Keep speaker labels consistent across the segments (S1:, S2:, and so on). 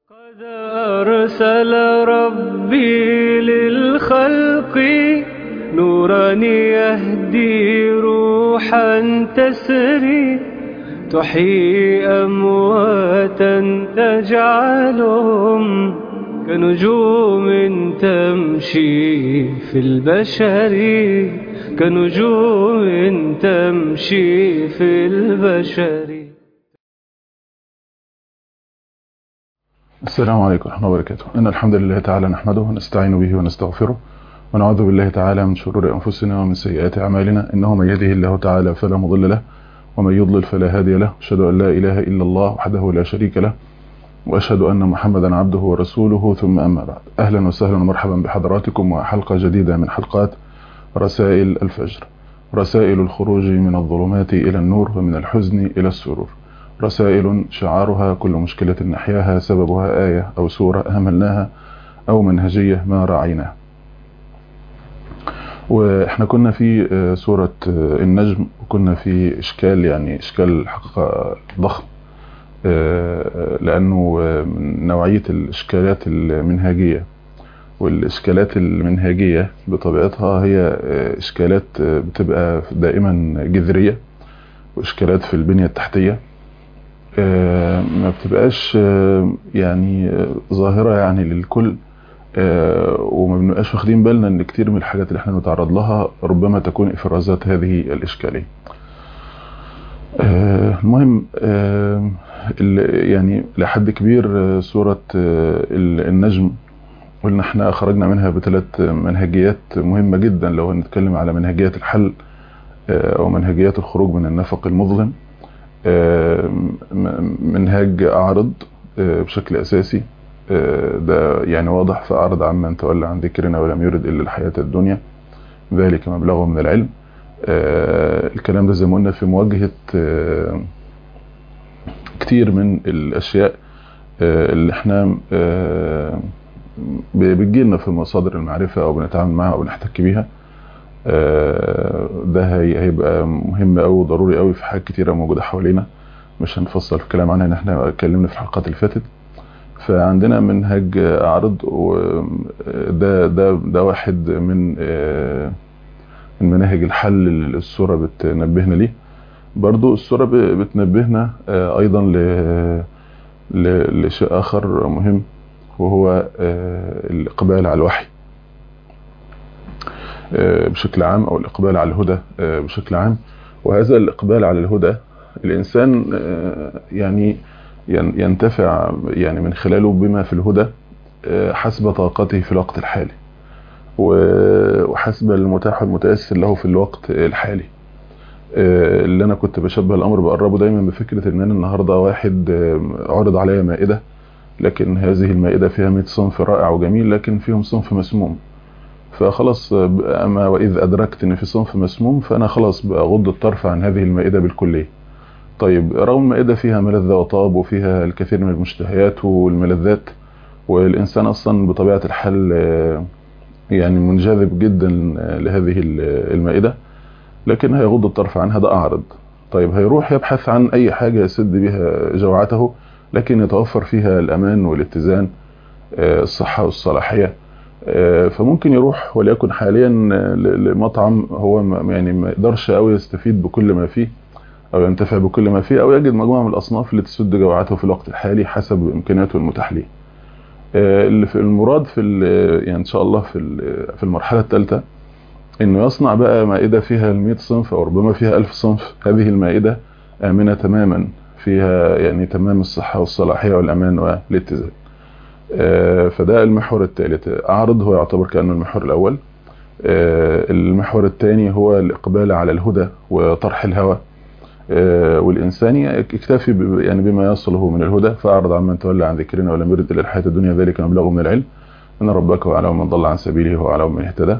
S1: قد أرسل ربي للخلق نورا يهدي روحا تسري تحيي أمواتا تجعلهم كنجوم تمشي في البشر كنجوم تمشي في البشر.
S2: السلام عليكم ورحمة الله وبركاته. إن الحمد لله تعالى نحمده ونستعين به ونستغفره ونعوذ بالله تعالى من شرور أنفسنا ومن سيئات أعمالنا، إنه من يهده الله تعالى فلا مضل له ومن يضلل فلا هادي له. أشهد أن لا إله إلا الله وحده لا شريك له وأشهد أن محمدا عبده ورسوله، ثم أما بعد. أهلا وسهلا ومرحبا بحضراتكم وحلقة جديدة من حلقات رسائل الفجر، رسائل الخروج من الظلمات إلى النور ومن الحزن إلى السرور، رسائل شعارها كل مشكلة نحياها سببها آية أو سورة أهملناها أو منهجية ما راعيناها. وإحنا كنا في سورة النجم، وكنا في إشكال، يعني إشكال حقيقة ضخم، لأنه من نوعية الإشكالات المنهجية، والإشكالات المنهجية بطبيعتها هي إشكالات بتبقى دائما جذرية، وإشكالات في البنية التحتية ما بتبقاش يعني ظاهرة يعني للكل، وما بنبقاش واخدين بالنا ان كتير من الحاجات اللي احنا نتعرض لها ربما تكون افرازات هذه الاشكالية. المهم يعني لحد كبير سورة النجم قلنا احنا خرجنا منها بثلاث منهجيات مهمة جدا لو هنتكلم على منهجيات الحل او منهجيات الخروج من النفق المظلم. منهاج أعرض بشكل أساسي، ده يعني واضح، فأعرض عمن تولى عن ذكرنا ولم يرد إلا الحياة الدنيا ذلك مبلغه من العلم. الكلام ده زي ما قلنا في مواجهة كتير من الأشياء اللي احنا بتجيلنا في مصادر المعرفة أو بنتعامل معها أو بنحتك بيها. ده هيبقى مهم أوي وضروري أوي في حاجات كتيرة موجودة حوالينا، مش هنفصل في الكلام عنها، ان احنا اتكلمنا في الحلقات اللي فاتت. فعندنا منهج أعرض، وده واحد من مناهج الحل اللي السورة بتنبهنا ليه. برضو السورة بتنبهنا أيضا لشيء آخر مهم، وهو الإقبال على الوحي بشكل عام، أو الإقبال على الهدى بشكل عام. وهذا الإقبال على الهدى الإنسان يعني ينتفع يعني من خلاله بما في الهدى حسب طاقته في الوقت الحالي، وحسب المتاح والمتيسر له في الوقت الحالي. اللي أنا كنت بشبه الأمر بقربه دايما بفكرة إن أنا النهاردة واحد عرض عليا مائدة، لكن هذه المائدة فيها 100 صنف رائع وجميل، لكن فيهم صنف مسموم. فخلاص، أما وإذ أدركت إن في صنف مسموم فأنا خلاص بأغض الطرف عن هذه المائدة بالكلية. طيب، رغم المائدة فيها ملذة وطاب وفيها الكثير من المشتهيات والملذات، والإنسان أصلا بطبيعة الحال يعني منجذب جدا لهذه المائدة، لكن هيغض الطرف عنها، ده أعرض. طيب، هيروح يبحث عن أي حاجة يسد بها جوعته، لكن يتوفر فيها الأمان والاتزان، الصحة والصلاحية. فممكن يروح وليكن حاليا لمطعم هو يعني ما يقدرش أو يستفيد بكل ما فيه أو ينتفع بكل ما فيه، أو يجد مجموعة من الأصناف اللي تسد جوعته في الوقت الحالي حسب إمكانياته المتاح ليه. اللي في المراد في يعني إن شاء الله في المرحلة الثالثة إنه يصنع بقى مائدة فيها 100 صنف أو ربما فيها 1000 صنف. هذه المائدة آمنة تماما، فيها يعني تمام الصحة والصلاحية والأمان والاتزان. فده المحور الثالث. أعرض هو يعتبر كأنه المحور الأول. المحور الثاني هو الإقبال على الهدى وطرح الهوى، والإنسان يكتفي يعني بما يصله من الهدى. فأعرض عمن تولى عن ذكرنا ولم يرد إلا الحياة الدنيا ذلك مبلغه من العلم أن ربك وأعلم من ضل عن سبيله وأعلم من اهتدى.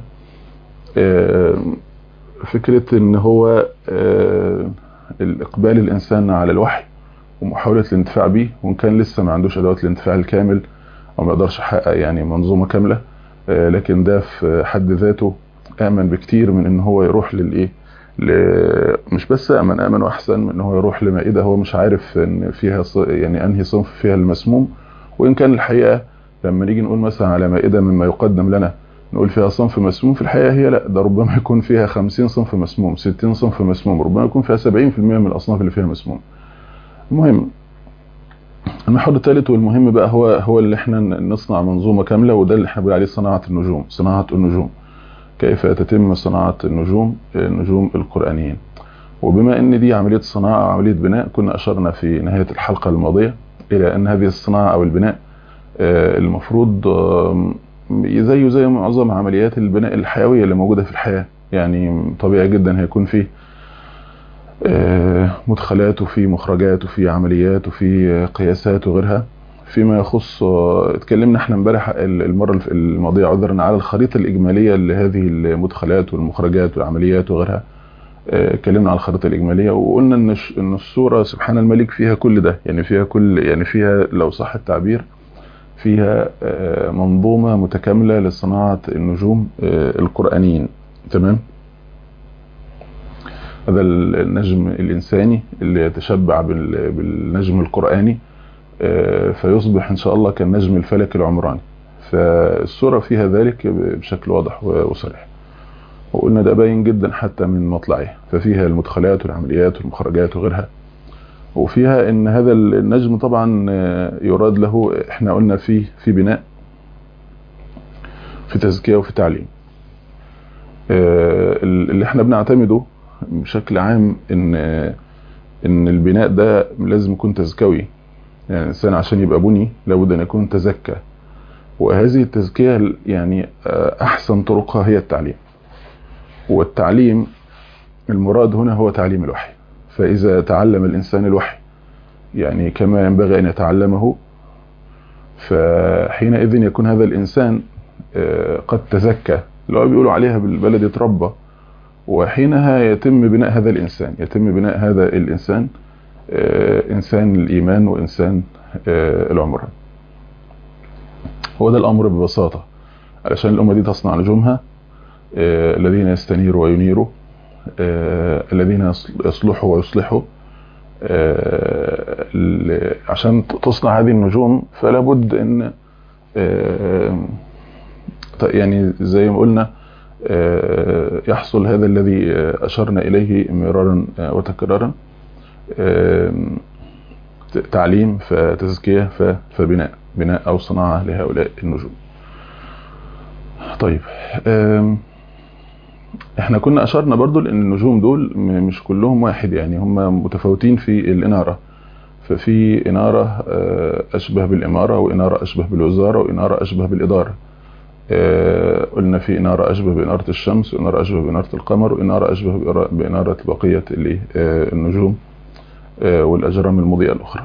S2: فكرة إن هو الإقبال الإنسان على الوحي ومحاولة الانتفاع به، وإن كان لسه ما عندوش أدوات الانتفاع الكامل أو ما يقدرش يحقق يعني منظومة كاملة، لكن ده في حد ذاته آمن بكتير من إن هو يروح للإيه، مش بس امن واحسن من ان هو يروح لمائده هو مش عارف ان فيها يعني انهي صنف فيها المسموم، وإن كان الحقيقة لما نيجي نقول مثلا على مائدة مما يقدم لنا نقول فيها صنف مسموم، في الحقيقة هي لا، ده ربما يكون فيها 50 صنف مسموم، 60 صنف مسموم، ربما يكون فيها 70% من الأصناف اللي فيها مسموم. المهم المحور الثالث والمهم بقى هو اللي احنا نصنع منظومة كاملة، وده اللي احنا بنقول عليه صناعة النجوم. صناعة النجوم، كيف تتم صناعة النجوم القرآنيين. وبما ان دي عملية صناعة أو عملية بناء، كنا أشرنا في نهاية الحلقة الماضية إلى أن هذه الصناعة أو البناء المفروض زي معظم عمليات البناء الحيوية اللي موجودة في الحياة، يعني طبيعي جدا هيكون فيه مدخلات وفي مخرجات وفي عمليات وفي قياسات وغيرها. فيما يخص اتكلمنا احنا امبارح المرة الماضية عذرا على الخريطة الإجمالية لهذه المدخلات والمخرجات والعمليات وغيرها. اتكلمنا على الخريطة الإجمالية وقلنا ان الصورة سبحان الملك فيها كل ده، يعني فيها لو صح التعبير فيها منظومة متكاملة لصناعة النجوم القرآنيين. تمام. هذا النجم الإنساني اللي يتشبع بالنجم القرآني فيصبح إن شاء الله كالنجم الفلكي العمراني. فالصورة فيها ذلك بشكل واضح وصريح، وقلنا ده باين جدا حتى من مطلعه. ففيها المدخلات والعمليات والمخرجات وغيرها، وفيها ان هذا النجم طبعا يراد له، احنا قلنا في بناء، في تزكية وفي تعليم. اللي احنا بنعتمده بشكل عام ان البناء ده لازم يكون تزكوي، يعني الانسان عشان يبقى بني لابد ان يكون تزكى، وهذه التزكية يعني احسن طرقها هي التعليم. والتعليم المراد هنا هو تعليم الوحي. فاذا تعلم الانسان الوحي يعني كما ينبغي ان يتعلمه، فحينئذ يكون هذا الانسان قد تزكى، اللي هو بيقولوا عليها بالبلد يتربى، وحينها يتم بناء هذا الإنسان، إنسان الإيمان وإنسان العمران. هو ده الأمر ببساطة، علشان الأمة دي تصنع نجومها، الذين يستنيروا وينيروا، الذين يصلحوا ويصلحوا. عشان تصنع هذه النجوم فلا بد ان يعني زي ما قلنا يحصل هذا الذي أشرنا إليه مرارا وتكرارا، تعليم فتزكية فبناء أو صناعة لهؤلاء النجوم. طيب احنا كنا أشرنا برضو لأن النجوم دول مش كلهم واحد، يعني هم متفاوتين في الإنارة. ففي إنارة أشبه بالإمارة، وإنارة أشبه بالوزارة، وإنارة أشبه بالإدارة. قلنا في إنارة أشبه بإنارة الشمس، وإنارة أشبه بإنارة القمر، وإنارة أشبه بإنارة بقية النجوم والأجرام المضيئة الأخرى.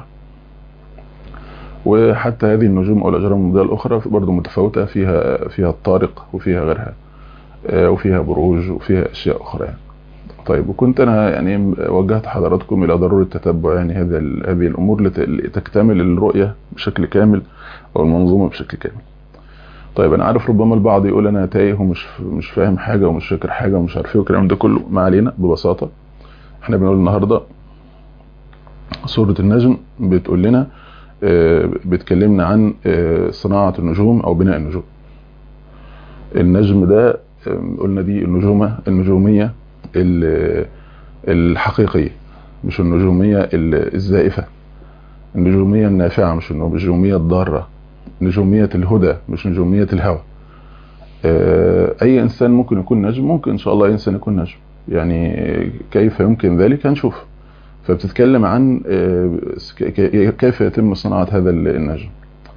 S2: وحتى هذه النجوم أو الأجرام المضيئة الأخرى برضو متفاوتة، فيها الطارق وفيها غيرها، وفيها بروج وفيها أشياء أخرى يعني. طيب، وكنت أنا يعني وجهت حضراتكم إلى ضرورة تتبع يعني هذه الأمور لتكتمل الرؤية بشكل كامل أو المنظومة بشكل كامل. طيب، أنا عارف ربما البعض يقول أنا تايه ومش فاهم حاجة ومش فاكر حاجة ومش عارف ايه والكلام ده كله. ما علينا، ببساطة احنا بنقول النهاردة سورة النجم بتقول لنا بتكلمنا عن صناعة النجوم أو بناء النجوم. النجم ده قلنا دي النجومية الحقيقية، مش النجومية الزائفة، النجومية النافعة، مش النجومية الضارة، نجومية الهدى مش نجومية الهوى. أي إنسان ممكن يكون نجم، ممكن إن شاء الله أي إنسان يكون نجم، يعني كيف يمكن ذلك هنشوف. فبتتكلم عن كيف يتم صناعة هذا النجم.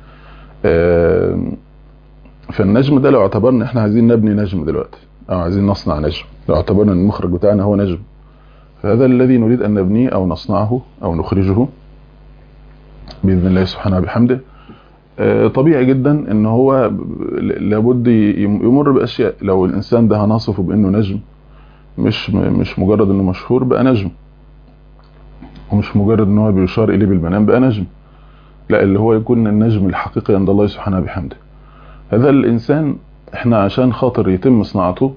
S2: فالنجم ده لو اعتبرنا احنا عايزين نبني نجم دلوقتي او عايزين نصنع نجم، لو اعتبرنا ان المخرج بتاعنا هو نجم، فهذا الذي نريد ان نبنيه او نصنعه او نخرجه باذن الله سبحانه وبحمده. طبيعي جدا ان هو لابد يمر باشياء. لو الانسان ده هنصفه بانه نجم، مش مجرد انه مشهور بقى نجم، ومش مجرد ان هو بيشار اليه بالمنام بقى نجم، لا، اللي هو يكون النجم الحقيقي عند الله سبحانه وبحمده. هذا الإنسان احنا عشان خاطر يتم صناعته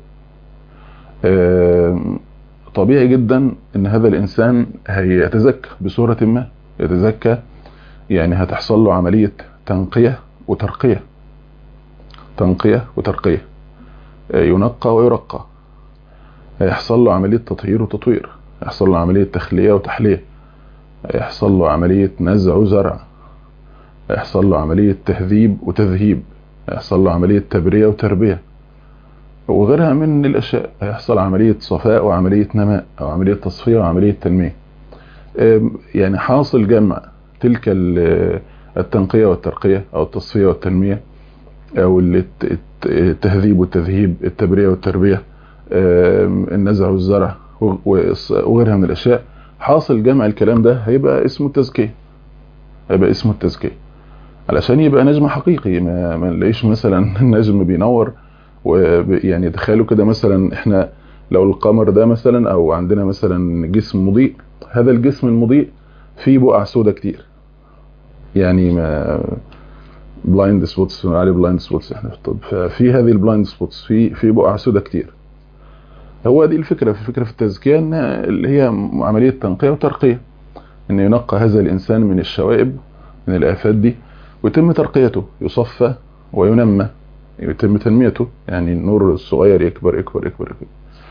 S2: طبيعي جدا ان هذا الإنسان هيتزكى بصورة ما، يتزكى يعني هتحصل له عملية تنقية وترقية. تنقية وترقية، ينقى ويرقى، يحصل له عملية تطهير وتطوير، يحصل له عملية تخلية وتحلية، يحصل له عملية نزع وزرع، يحصل له عملية تهذيب وتذهيب، يحصل له عملية تبرية وتربية وغيرها من الأشياء. يحصل عملية صفاء وعملية نماء أو عملية تصفية وعملية تنمية. يعني حاصل جمع تلك التنقية والترقية أو التصفية والتنمية أو التهذيب والتذهيب، التبرية والتربية، النزع والزرع وغيرها من الأشياء. حاصل جمع الكلام ده هيبقى اسمه التزكية، هيبقى اسمه التزكية علشان يبقى نجم حقيقي. ما نلاقيش مثلا النجم بينور ويعني تخيلوا كده مثلا احنا لو القمر ده مثلا او عندنا مثلا جسم مضيء، هذا الجسم المضيء فيه بقع سودة كتير، يعني ما بلايند سبوتس عليه بلايند سبوتس احنا في الطب، ففي هذه البلايند سبوتس في بقع سودة كتير. هو دي الفكرة في التزكية، ان اللي هي عملية تنقية وترقية، ان ينقى هذا الانسان من الشوائب من الآفات دي ويتم ترقيته، يصفى وينمى، يتم تنميته، يعني النور الصغير يكبر يكبر يكبر يكبر.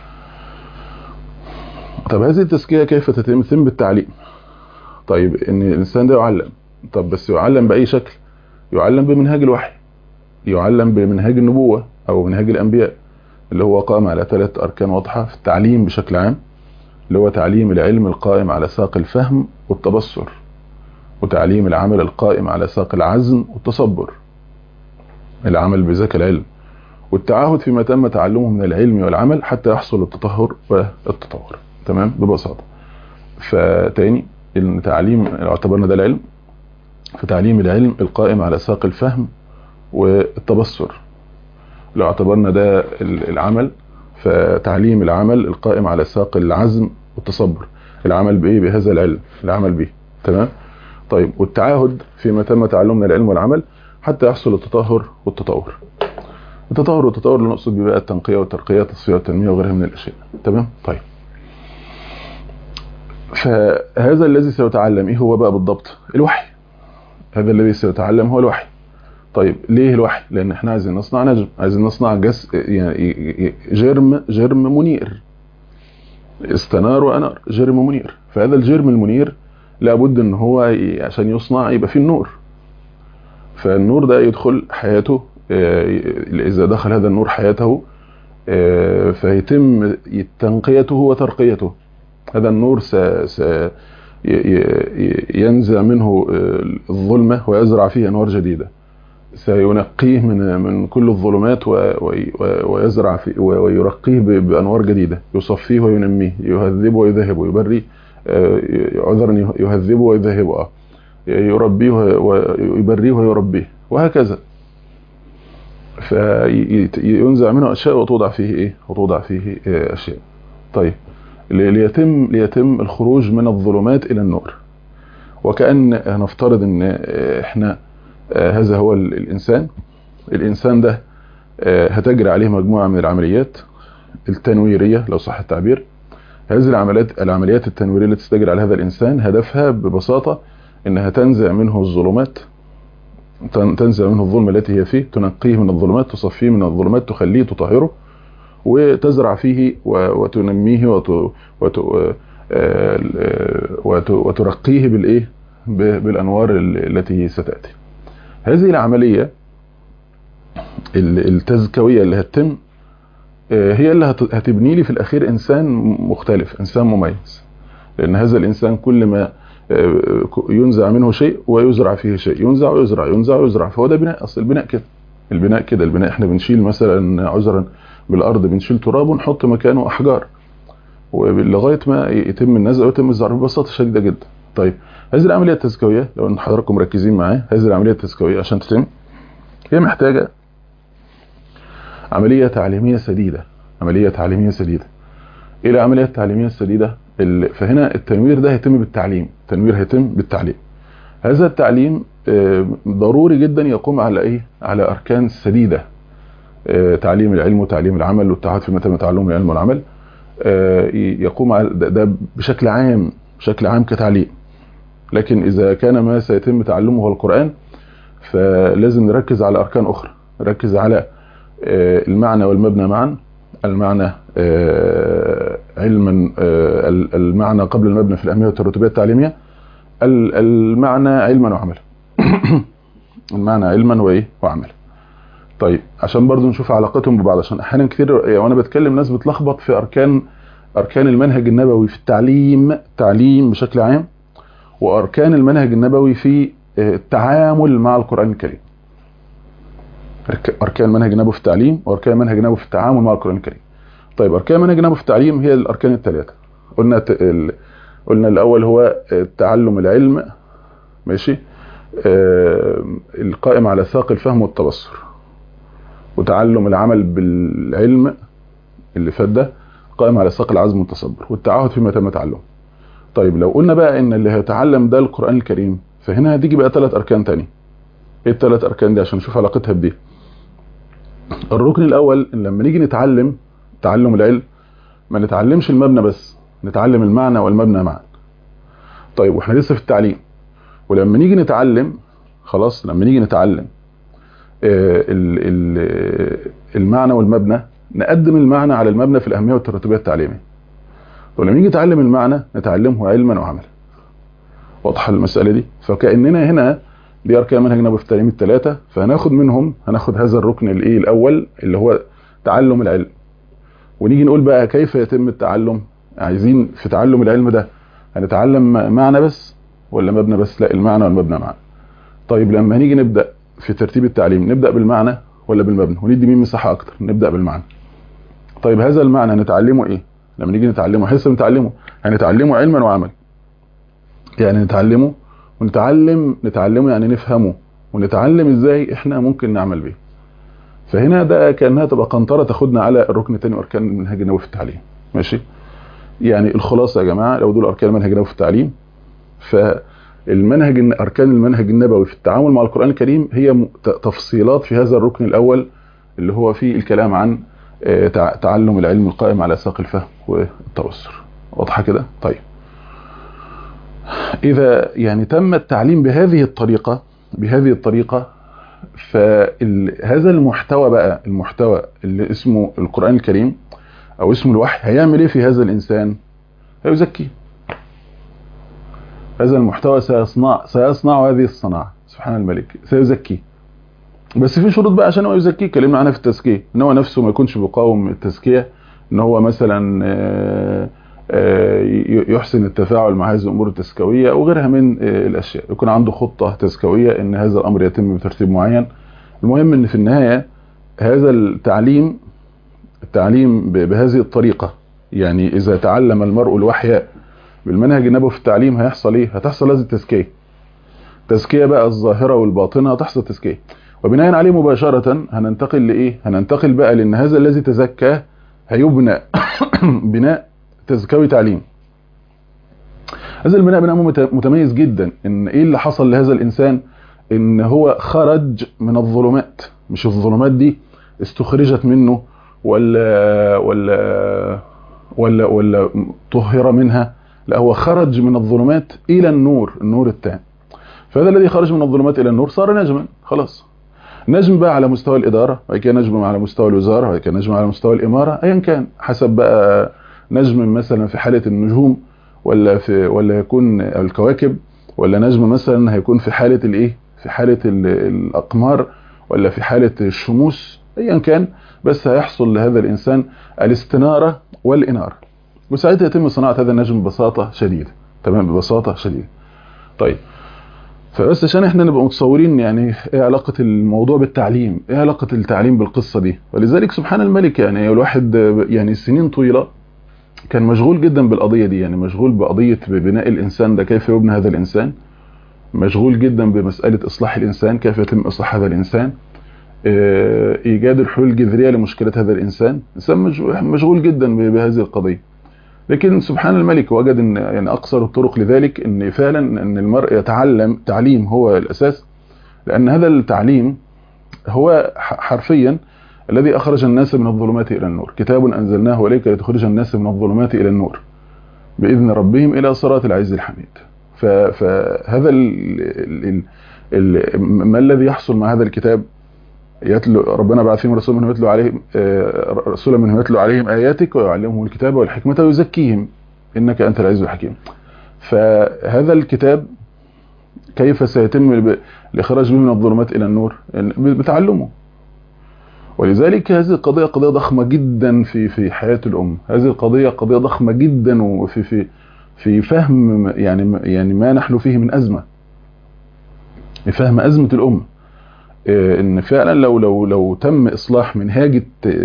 S2: طب هذه التزكية كيف تتم؟ تتم بالتعليم. طيب ان الانسان ده يعلم، طب بس يعلم بأي شكل؟ يعلم بمنهاج الوحي، يعلم بمنهاج النبوة او منهاج الانبياء، اللي هو قائم على 3 أركان واضحة في التعليم بشكل عام، اللي هو تعليم العلم القائم على ساق الفهم والتبصر، وتعليم العمل القائم على ساق العزم والتصبر، العمل بذاك العلم، والتعاهد فيما تم تعلمه من العلم والعمل حتى يحصل التطهر والتطور. تمام ببساطة. فتاني التعليم لو اعتبرنا ده العلم، فتعليم العلم القائم على ساق الفهم والتبصر. لو اعتبرنا ده العمل، فتعليم العمل القائم على ساق العزم والتصبر، العمل بايه؟ بهذا العلم، العمل به. تمام. طيب والتعاهد فيما تم تعلمه من العلم والعمل حتى يحصل التطهر والتطور. التطهر والتطور اللي نقصد بيه بقى التنقية والترقية والتصفية والتنمية وغيرها من الاشياء. تمام. طيب فهذا الذي سيتعلم ايه هو بقى بالضبط؟ الوحي. هذا الذي سيتعلم هو الوحي. طيب ليه الوحي؟ لان احنا عايزين نصنع نجم، عايزين نصنع يعني جرم منير، استنار وانار، جرم منير. فهذا الجرم المنير لابد ان هو عشان يصنع يبقى فيه النور، فالنور ده يدخل حياته. اذا دخل هذا النور حياته فيتم تنقيته وترقيته. هذا النور ينزع منه الظلمة ويزرع فيه أنوار جديدة، سينقيه من كل الظلمات ويزرع فيه ويرقيه بأنوار جديدة، يصفيه وينميه، يهذبه ويذهبه، يبري عذرا يهذبه ويذهبه، يربيه ويبريه ويربيه، وهكذا. فينزع منه أشياء وتوضع فيه إيه؟ وتوضع فيه أشياء. طيب ليتم الخروج من الظلمات إلى النور. وكأن نفترض ان احنا هذا هو الانسان ده هتجري عليه مجموعة من العمليات التنويرية لو صح التعبير. هذه العمليات التنويرية التي تستجري على هذا الانسان هدفها ببساطة انها تنزع منه الظلمات، تنزع منه الظلمة التي هي فيه، تنقيه من الظلمات، تصفيه من الظلمات، تخليه، تطهره، وتزرع فيه وتنميه وترقيه بالايه؟ بالانوار التي ستاتي. هذه العمليه التزكويه اللي هتتم هي اللي هتبني لي في الاخير انسان مختلف، انسان مميز. لان هذا الانسان كل ما ينزع منه شيء ويزرع فيه شيء، ينزع ويزرع، ينزع ويزرع، فهو ده بناء. اصل البناء كده، البناء احنا بنشيل مثلا عذرا بالارض، بنشيل تراب ونحط مكانه احجار ولغايه ما يتم النزع ويتم الزرع ببساطه شديده جدا. طيب هذه العمليه التزكويه لو ان حضراتكم مركزين معايا، هذه العمليه التزكويه عشان تتم هي محتاجه عمليه تعليميه سديده، عمليه تعليميه سديده. ايه العمليه التعليميه السديده؟ فهنا التنوير ده هيتم بالتعليم، التنوير هيتم بالتعليم. هذا التعليم ضروري جدا يقوم على ايه؟ على اركان سديده، تعليم العلم وتعليم العمل والتعهد فيما تم تعلم العلم والعمل. يقوم على ده بشكل عام، بشكل عام كتعليم. لكن إذا كان ما سيتم تعلمه هو القرآن، فلازم نركز على أركان أخرى، نركز على المعنى والمبنى معا. المعنى علما، المعنى قبل المبنى في الأهمية والترتيبية التعليمية، المعنى علما وعملا. المعنى علما وعملا. طيب عشان برضو نشوف علاقتهم ببعض، عشان احيانا كتير وانا بتكلم ناس بتلخبط في اركان المنهج النبوي في التعليم بشكل عام، واركان المنهج النبوي في التعامل مع القرآن الكريم. اركان المنهج النبوي في التعليم واركان المنهج النبوي في التعامل مع القرآن الكريم. طيب اركان المنهج النبوي في التعليم هي الاركان الثلاثه. قلنا الاول هو تعلم العلم، ماشي، القائم على ساق الفهم والتبصر، وتعلم العمل بالعلم اللي فات ده قائم على ساق العزم والتصبر، والتعهد فيما تم تعلمه. طيب لو قلنا بقى ان اللي هيتعلم ده القرآن الكريم، فهنا هتيجي بقى 3 اركان تاني. ايه ال3 اركان دي عشان نشوف علاقتها بدي؟ الركن الاول ان لما نيجي نتعلم تعلم العلم ما نتعلمش المبنى بس، نتعلم المعنى والمبنى معا. طيب واحنا لسه في التعليم، ولما نيجي نتعلم خلاص، لما نيجي نتعلم المعنى والمبنى، نقدم المعنى على المبنى في الأهمية والترتيبية التعليمية. ولما نيجي نتعلم المعنى نتعلمه علما وعملا. واضحه المسألة دي؟ فكأننا هنا دي أركان منهج النبوي في التعليم ال3، فهناخد منهم هذا الركن الأول اللي هو تعلم العلم، ونيجي نقول بقى كيف يتم التعلم. عايزين في تعلم العلم ده هنتعلم معنى بس ولا مبنى بس؟ لا، المعنى والمبنى معا. طيب لما نيجي نبدأ في ترتيب التعليم نبدأ بالمعنى ولا بالمبنى؟ وندي مين مساحة اكتر؟ نبدأ بالمعنى. طيب هذا المعنى هنتعلمه ايه؟ لما نيجي نتعلمه حسب هنتعلمه علما وعمل. يعني نتعلمه نتعلمه يعني نفهمه، ونتعلم ازاي احنا ممكن نعمل بيه. فهنا ده كأنها تبقى قنطرة تاخدنا على الركن الثاني واركان المنهج النبوي في التعليم. ماشي؟ يعني الخلاصة يا جماعة لو دول اركان المنهج النبوي في التعليم، أركان المنهج النبوي في التعامل مع القرآن الكريم هي تفصيلات في هذا الركن الأول اللي هو فيه الكلام عن تعلم العلم القائم على ساق الفهم والتبصر. واضحة كده؟ طيب إذا يعني تم التعليم بهذه الطريقة فهذا المحتوى اللي اسمه القرآن الكريم أو اسمه الوحي هيعمل إيه في هذا الإنسان؟ هيزكيه. هذا المحتوى سيصنع هذه الصناعة، سبحان الملك، سيزكي. بس في شروط بقى عشان هو يزكيه، كلمنا عنها في التزكية، ان هو نفسه ما يكونش بيقاوم التزكية، ان هو مثلا يحسن التفاعل مع هذه الامور التزكوية وغيرها من الاشياء، يكون عنده خطة تزكوية ان هذا الامر يتم بترتيب معين. المهم ان في النهاية هذا التعليم بهذه الطريقة، يعني اذا تعلم المرء الوحي بالمنهج النبوي في التعليم هيحصل ايه؟ هتحصل هذه التزكية بقى الظاهرة والباطنة، هتحصل تزكية، وبناء عليه مباشرة هننتقل لإيه؟ هننتقل بقى لأن هذا الذي تزكى هيبنى بناء تزكوي تعليم. هذا البناء بناء متميز جدا. ان ايه اللي حصل لهذا الانسان؟ ان هو خرج من الظلمات، مش الظلمات دي استخرجت منه ولا طهر منها، لا، هو خرج من الظلمات الى النور التام. فهذا الذي خرج من الظلمات الى النور صار نجما، خلاص. نجم بقى على مستوى الاداره، وبعد كده نجم على مستوى الوزاره، وبعد كده نجم على مستوى الاماره، ايا كان حسب بقى نجم مثلا في حاله النجوم ولا يكون الكواكب، ولا نجم مثلا هيكون في حاله الايه، في حاله الاقمار، ولا في حاله الشموس، ايا كان، بس هيحصل لهذا الانسان الاستناره والاناره، وساعتها يتم صناعه هذا النجم ببساطه شديده. تمام، ببساطه شديده. طيب فبس عشان احنا نبقى متصورين يعني ايه علاقة الموضوع بالتعليم، ايه علاقة التعليم بالقصة دي. ولذلك سبحان الملك يعني الواحد يعني سنين طويلة كان مشغول جدا بالقضية دي، يعني مشغول بقضية ببناء الانسان ده، كيف يبنى هذا الانسان، مشغول جدا بمسألة اصلاح الانسان، كيف يتم اصلاح هذا الانسان، ايجاد الحلول الجذرية لمشكلة هذا الانسان مشغول جدا بهذه القضية. لكن سبحان الملك وجد ان يعني اقصر الطرق لذلك ان فعلا ان المرء يتعلم، تعليم هو الاساس، لان هذا التعليم هو حرفيا الذي اخرج الناس من الظلمات الى النور. كتاب انزلناه اليك لتخرج الناس من الظلمات الى النور باذن ربهم الى صراط العزيز الحميد. فهذا ما الذي يحصل مع هذا الكتاب؟ يتلو ربنا بعث فيهم رسولا منهم يتلو عليهم آياتك ويعلمهم الكتاب والحكمة ويزكيهم إنك أنت العزيز الحكيم. فهذا الكتاب كيف سيتم الإخراج به من الظلمات إلى النور؟ بتعلمه. ولذلك هذه القضية قضية ضخمة جدا في حياة الأمة. هذه القضية قضية ضخمة جدا في فهم يعني ما نحن فيه من أزمة، فهم أزمة الأمة. إن فعلا لو تم إصلاح منهاج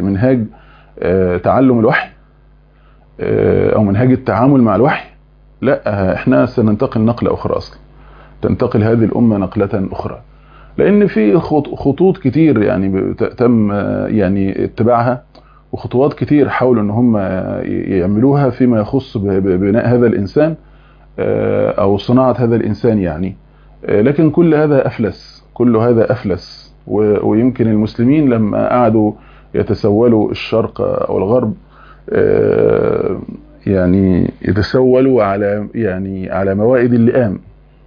S2: تعلم الوحي أو منهاج التعامل مع الوحي، لا احنا سننتقل نقلة أخرى أصلا، تنتقل هذه الأمة نقلة أخرى. لأن في خطوط كتير يعني تم يعني اتباعها، وخطوات كتير حاولوا ان هم يعملوها فيما يخص ببناء هذا الإنسان أو صناعة هذا الإنسان يعني. لكن كل هذا أفلس. ويمكن المسلمين لما قعدوا يتسولوا الشرق أو الغرب يعني يتسولوا على موائد اللئام،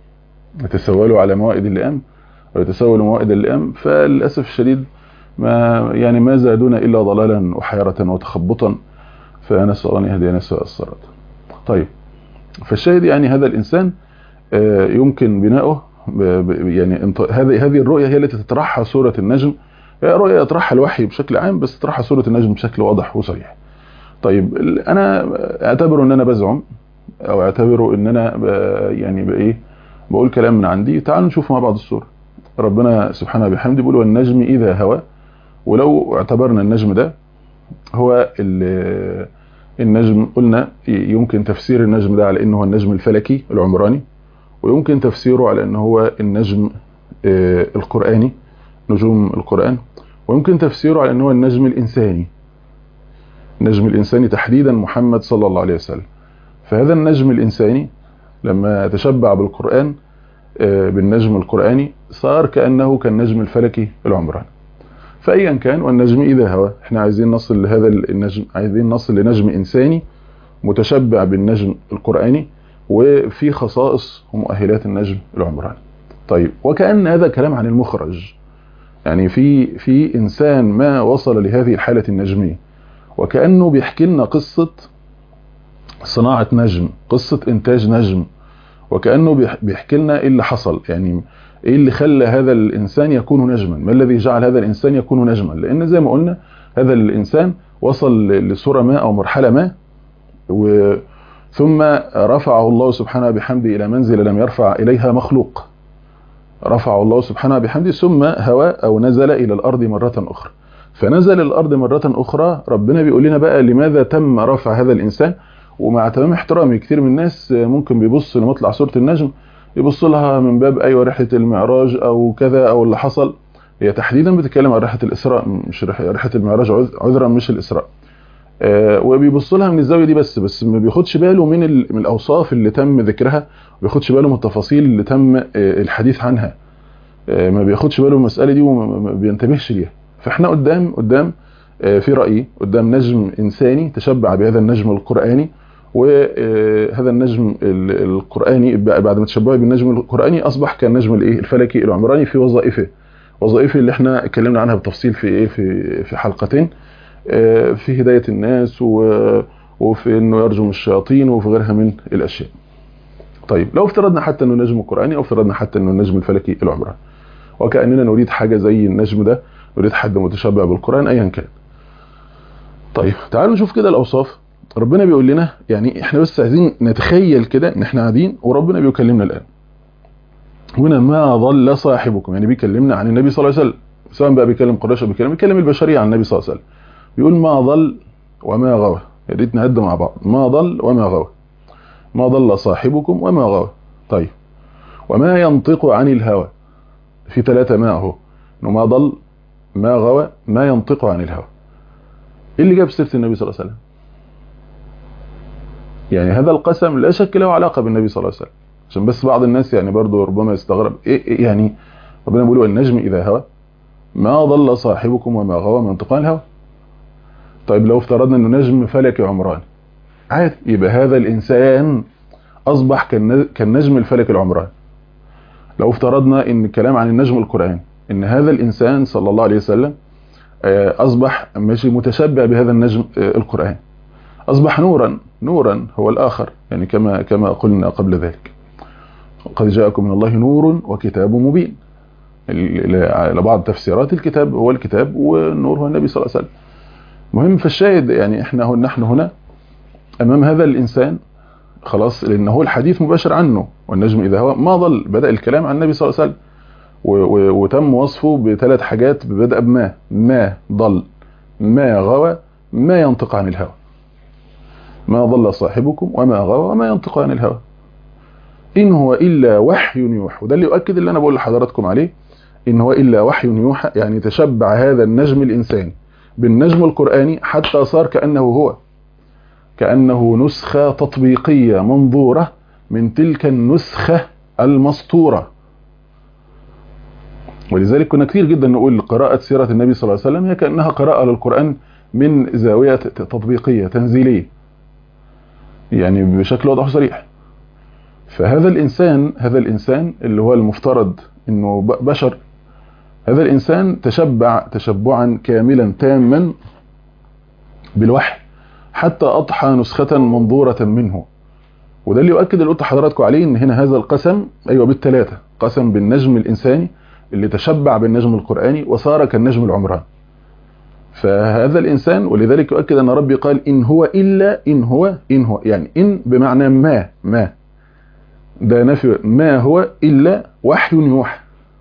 S2: ويتسولوا موائد اللئام، فللأسف الشديد ما زادونا إلا ضلالا وحيرة وتخبطا، فنسأل الله أن يهدينا سواء الصراط. طيب، فالشاهد يعني هذا الإنسان يمكن بناؤه يعني هذه الرؤية هي التي تطرحها سورة النجم. رؤية يطرحها الوحي بشكل عام، بس تطرحها سورة النجم بشكل واضح وصريح. طيب، أنا أعتبر أن أنا بزعم، أو أعتبر أن أنا يعني بقول كلام من عندي. تعالوا نشوف مع بعض السورة. ربنا سبحانه بحمده بيقول والنجم إذا هوى. ولو اعتبرنا النجم ده هو النجم، قلنا يمكن تفسير النجم ده على انه هو النجم الفلكي العمراني، ويمكن تفسيره على انه هو النجم القرآني، نجوم القرآن، ويمكن تفسيره على انه هو النجم الإنساني تحديدا محمد صلى الله عليه وسلم. فهذا النجم الإنساني لما تشبع بالقرآن بالنجم القرآني صار كأنه كالنجم الفلكي العمراني. فأيا كان، والنجم إذا هوى، احنا عايزين نصل لهذا النجم، عايزين نصل لنجم إنساني متشبع بالنجم القرآني وفي خصائص ومؤهلات النجم العمراني. طيب، وكأن هذا كلام عن المخرج، يعني في إنسان ما وصل لهذه الحالة النجمية، وكأنه بيحكي لنا قصة صناعة نجم، قصة إنتاج نجم، وكأنه بيحكي لنا إيه اللي حصل، يعني ايه اللي خلى هذا الانسان يكون نجما، ما الذي جعل هذا الانسان يكون نجما. لان زي ما قلنا هذا الانسان وصل لصورة ما او مرحلة ما، ثم رفعه الله سبحانه بحمده الى منزل لم يرفع اليها مخلوق. رفعه الله سبحانه بحمده ثم هوى او نزل الى الارض مرة اخرى. فنزل الارض مرة اخرى، ربنا بيقول لنا بقى لماذا تم رفع هذا الانسان. ومع تمام احترامي، كتير من الناس ممكن بيبص لمطلع سورة النجم يبص لها من باب ايوه رحلة المعراج او كذا او اللي حصل. هي تحديدا بتتكلم عن رحلة الاسراء، مش رحلة المعراج، عذرا مش الاسراء. وبيبص لها من الزاوية دي بس ما بياخدش باله من الاوصاف اللي تم ذكرها، ما بياخدش باله من التفاصيل اللي تم الحديث عنها، ما بياخدش باله من المسألة دي وما بينتبهش ليها. فاحنا قدام في رأيي قدام نجم انساني تشبع بهذا النجم القرآني. وهذا النجم القرآني بعد ما تشبهه بالنجم القرآني أصبح كالنجم الفلكي العمراني في وظائفه اللي احنا اتكلمنا عنها بتفصيل في حلقتين، في هداية الناس وفي انه يرجم الشياطين وفي غيرها من الاشياء. طيب، لو افترضنا حتى انه النجم القرآني، او افترضنا حتى انه النجم الفلكي العمراني، وكأننا نريد حاجة زي النجم ده، نريد حد متشبع بالقرآن ايا كان. طيب، تعالوا نشوف كده الاوصاف. ربنا بيقول لنا، يعني احنا بس عايزين نتخيل كده ان احنا قاعدين وربنا بيكلمنا الان. هنا ما ضل صاحبكم، يعني بيكلمنا عن النبي صلى الله عليه وسلم، سواء بقى بيكلم قريش او بيكلم البشريه عن النبي صلى الله عليه وسلم. بيقول ما ضل وما غوى. يا ريت نهدى مع بعض. ما ضل وما غوى، ما ضل صاحبكم وما غوى. طيب، وما ينطق عن الهوى. في 3 ما اهو، انه ما ضل، ما غوى، ما ينطق عن الهوى. ايه اللي جاب سيره النبي صلى الله عليه وسلم؟ يعني هذا القسم لا شك له علاقة بالنبي صلى الله عليه وسلم، عشان بس بعض الناس يعني برضو ربما يستغرب إيه يعني ربنا بيقول والنجم إذا هوى ما ضل صاحبكم وما غوى ما ينطق عن الهوى. طيب، لو افترضنا انه نجم فلكي عمراني عادي، يبقى هذا الإنسان أصبح كالنجم الفلكي العمراني. لو افترضنا ان الكلام عن النجم القرآني ان هذا الانسان صلى الله عليه وسلم اصبح ماشي متشبع بهذا النجم القرآني، اصبح نورا هو الاخر، يعني كما قلنا قبل ذلك قد جاءكم من الله نور وكتاب مبين. على بعض تفسيرات الكتاب هو الكتاب والنور هو النبي صلى الله عليه وسلم. مهم في الشاهد يعني نحن هنا امام هذا الانسان خلاص، لان هو الحديث مباشر عنه، والنجم اذا هو ما ضل، بدأ الكلام عن النبي صلى الله عليه وسلم وتم وصفه بثلاث حاجات، ببدأ ما ضل، ما غوى، ما ينطق عن الهوى. ما ضل صاحبكم وما غوى وما ينطق عن الهوى إن هو إلا وحي يوحى. وده اللي يؤكد اللي أنا بقول لحضراتكم عليه، إن هو إلا وحي يوحى، يعني تشبع هذا النجم الإنساني بالنجم القرآني حتى صار كأنه نسخة تطبيقية منظورة من تلك النسخة المسطورة. ولذلك كنا كثير جدا نقول قراءة سيرة النبي صلى الله عليه وسلم هي كأنها قراءة للقرآن من زاوية تطبيقية تنزيلية، يعني بشكل واضح وصريح. فهذا الإنسان اللي هو المفترض انه بشر، هذا الإنسان تشبعا كاملا تاما بالوحي حتى أضحى نسخة منظورة منه. وده اللي يؤكد اللي قلت حضراتكم عليه، ان هنا هذا القسم بالثلاثة، قسم بالنجم الإنساني اللي تشبع بالنجم القرآني وصار كالنجم العمران. فهذا الإنسان، ولذلك يؤكد أن ربي قال إن هو يعني إن بمعنى ما ده نفي، ما هو إلا وحي يوحى،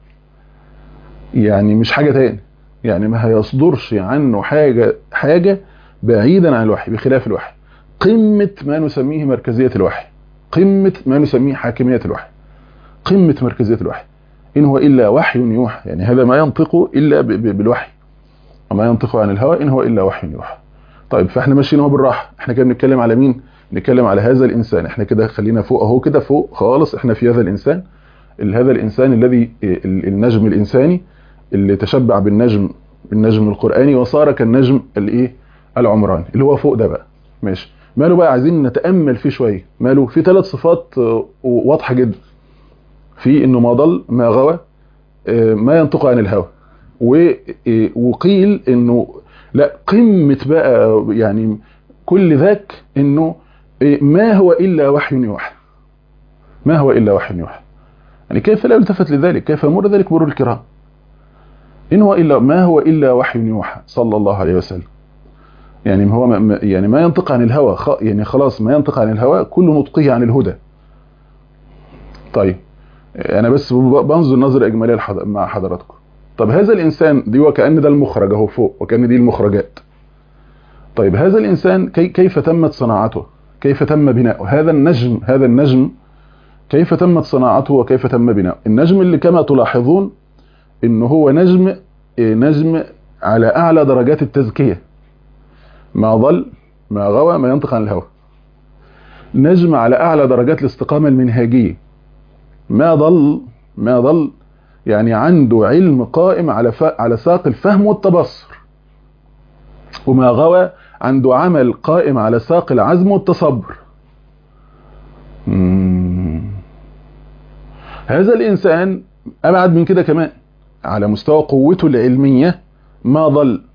S2: يعني مش حاجة تاني، يعني ما هيصدرش عنه حاجة بعيدا عن الوحي، بخلاف الوحي. قمة ما نسميه مركزية الوحي، قمة ما نسميه حاكمية الوحي، قمة مركزية الوحي. إن هو إلا وحي يوحى، يعني هذا ما ينطق إلا بالوحي، وما ينطق عن الهوى إن هو إلا وحي يوحى. طيب فاحنا ماشيين اهو بالراحة، احنا كده بنتكلم على مين؟ نتكلم على هذا الإنسان. احنا كده خلينا فوق اهو، كده فوق خالص، احنا في هذا الإنسان الذي النجم الإنساني اللي تشبع بالنجم القرآني وصار كالنجم العمراني اللي هو فوق ده بقى. ماشي، ماله بقى؟ عايزين نتأمل فيه شوية. ماله؟ في 3 صفات واضحة جدا، في انه ما ضل، ما غوى، ما ينطق عن الهوى. وقيل انه لا، قمة بقى يعني كل ذاك انه ما هو الا وحي يوحى، ما هو الا وحي يوحى. يعني كيف لا يلتفت لذلك؟ كيف يمر ذلك مرور الكرام؟ ما هو الا وحي يوحى صلى الله عليه وسلم. يعني هو يعني ما ينطق عن الهوى، يعني خلاص ما ينطق عن الهوى، كل نطقه عن الهدى. طيب انا بس بنظر نظرة اجمالية مع حضراتكم. طب هذا الانسان دي وكأن ده المخرج اهو فوق، وكأن دي المخرجات. طيب هذا الانسان كيف تمت صناعته؟ كيف تم بناؤه؟ هذا النجم كيف تمت صناعته وكيف تم بناؤه؟ النجم اللي كما تلاحظون انه هو نجم على اعلى درجات التزكية، ما ضل، ما غوى، ما ينطق عن الهوى. نجم على اعلى درجات الاستقامة المنهجية، ما ضل يعني عنده علم قائم على ساق الفهم والتبصر. وما غوى عنده عمل قائم على ساق العزم والتصبر. هذا الإنسان أبعد من كده كمان، على مستوى قوته العلمية ما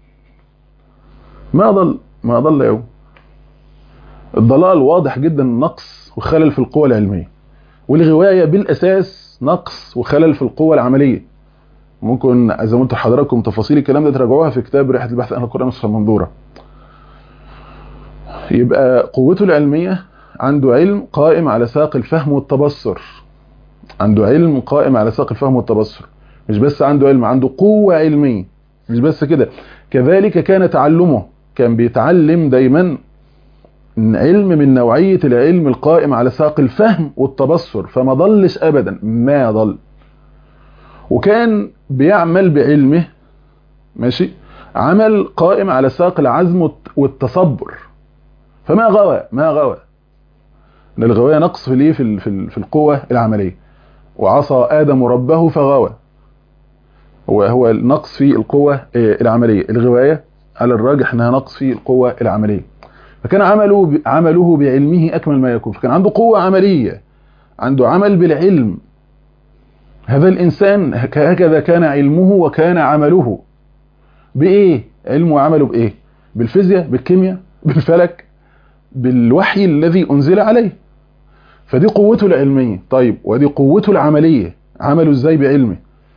S2: ضل يوم. الضلال واضح جدا، نقص وخلل في القوة العلمية، والغواية بالأساس نقص وخلل في القوة العملية. ممكن إذا قلت لحضراتكم تفاصيل الكلام ده تراجعوها في كتاب رحلة البحث عن القرآن والسنة المنظورة. يبقى قوته العلمية عنده علم قائم على ساق الفهم والتبصر، عنده علم قائم على ساق الفهم والتبصر. مش بس عنده علم، عنده قوة علمية. مش بس كده، كذلك كان تعلمه، كان بيتعلم دايما علم من نوعية العلم القائم على ساق الفهم والتبصر، فما ضلش أبدا، ما ضل. وكان بيعمل بعلمه ماشي عمل قائم على ساق العزم والتصبر، فما غوى. الغواية نقص في القوة العملية. وعصى آدم ربه فغوى، هو النقص في القوة العملية. الغواية على الراجح انها نقص في القوة العملية. فكان عمله بعلمه أكمل ما يكون، فكان عنده قوة عملية، عنده عمل بالعلم. هذا الإنسان هكذا كان علمه وكان عمله. بإيه؟ علمه وعمله بإيه؟ بالفيزياء، بالكيمياء، بالفلك، بالوحي الذي أنزل عليه. فدي قوته العلمية. طيب ودي قوته العملية، عمله إزاي بعلمه.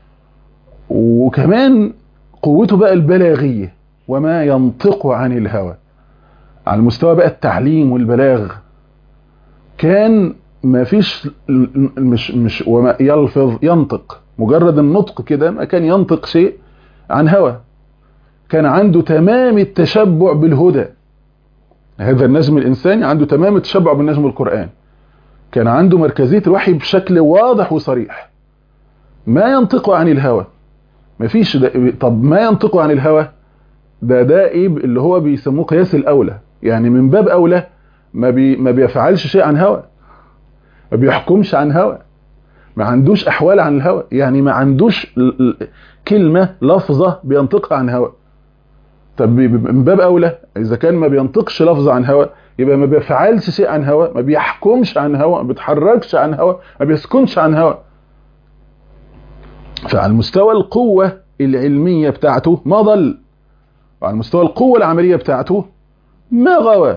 S2: وكمان قوته بقى البلاغية، وما ينطق عن الهوى. على المستوى بقى التعليم والبلاغ كان ما فيش مش وما يلفظ، ينطق، مجرد النطق كده ما كان ينطق شيء عن هوى. كان عنده تمام التشبع بالهدى. هذا النجم الإنساني عنده تمام التشبع بالنجم القرآن. كان عنده مركزية الوحي بشكل واضح وصريح. ما ينطق عن الهوى. ما فيش طب ما ينطق عن الهوى ده ايه اللي هو بيسموه قياس الأولى. يعني من باب أولى ما بيفعلش شيء عن هوى، ما بيحكمش عن هوى، ما عندوش أحوال عن الهوى. يعني ما عندوش كلمة لفظة بينطقها عن هوى. طب من باب أولى إذا كان ما بينطقش لفظة عن هوى يبقى ما بيفعلش شيء عن هوى، ما بيحكمش عن هوى، ما بيتحركش عن هوى، ما بيسكنش عن هوى. فعلى المستوى القوة العلمية بتاعته ما ضل، وعلى المستوى القوة العملية بتاعته ما غوى.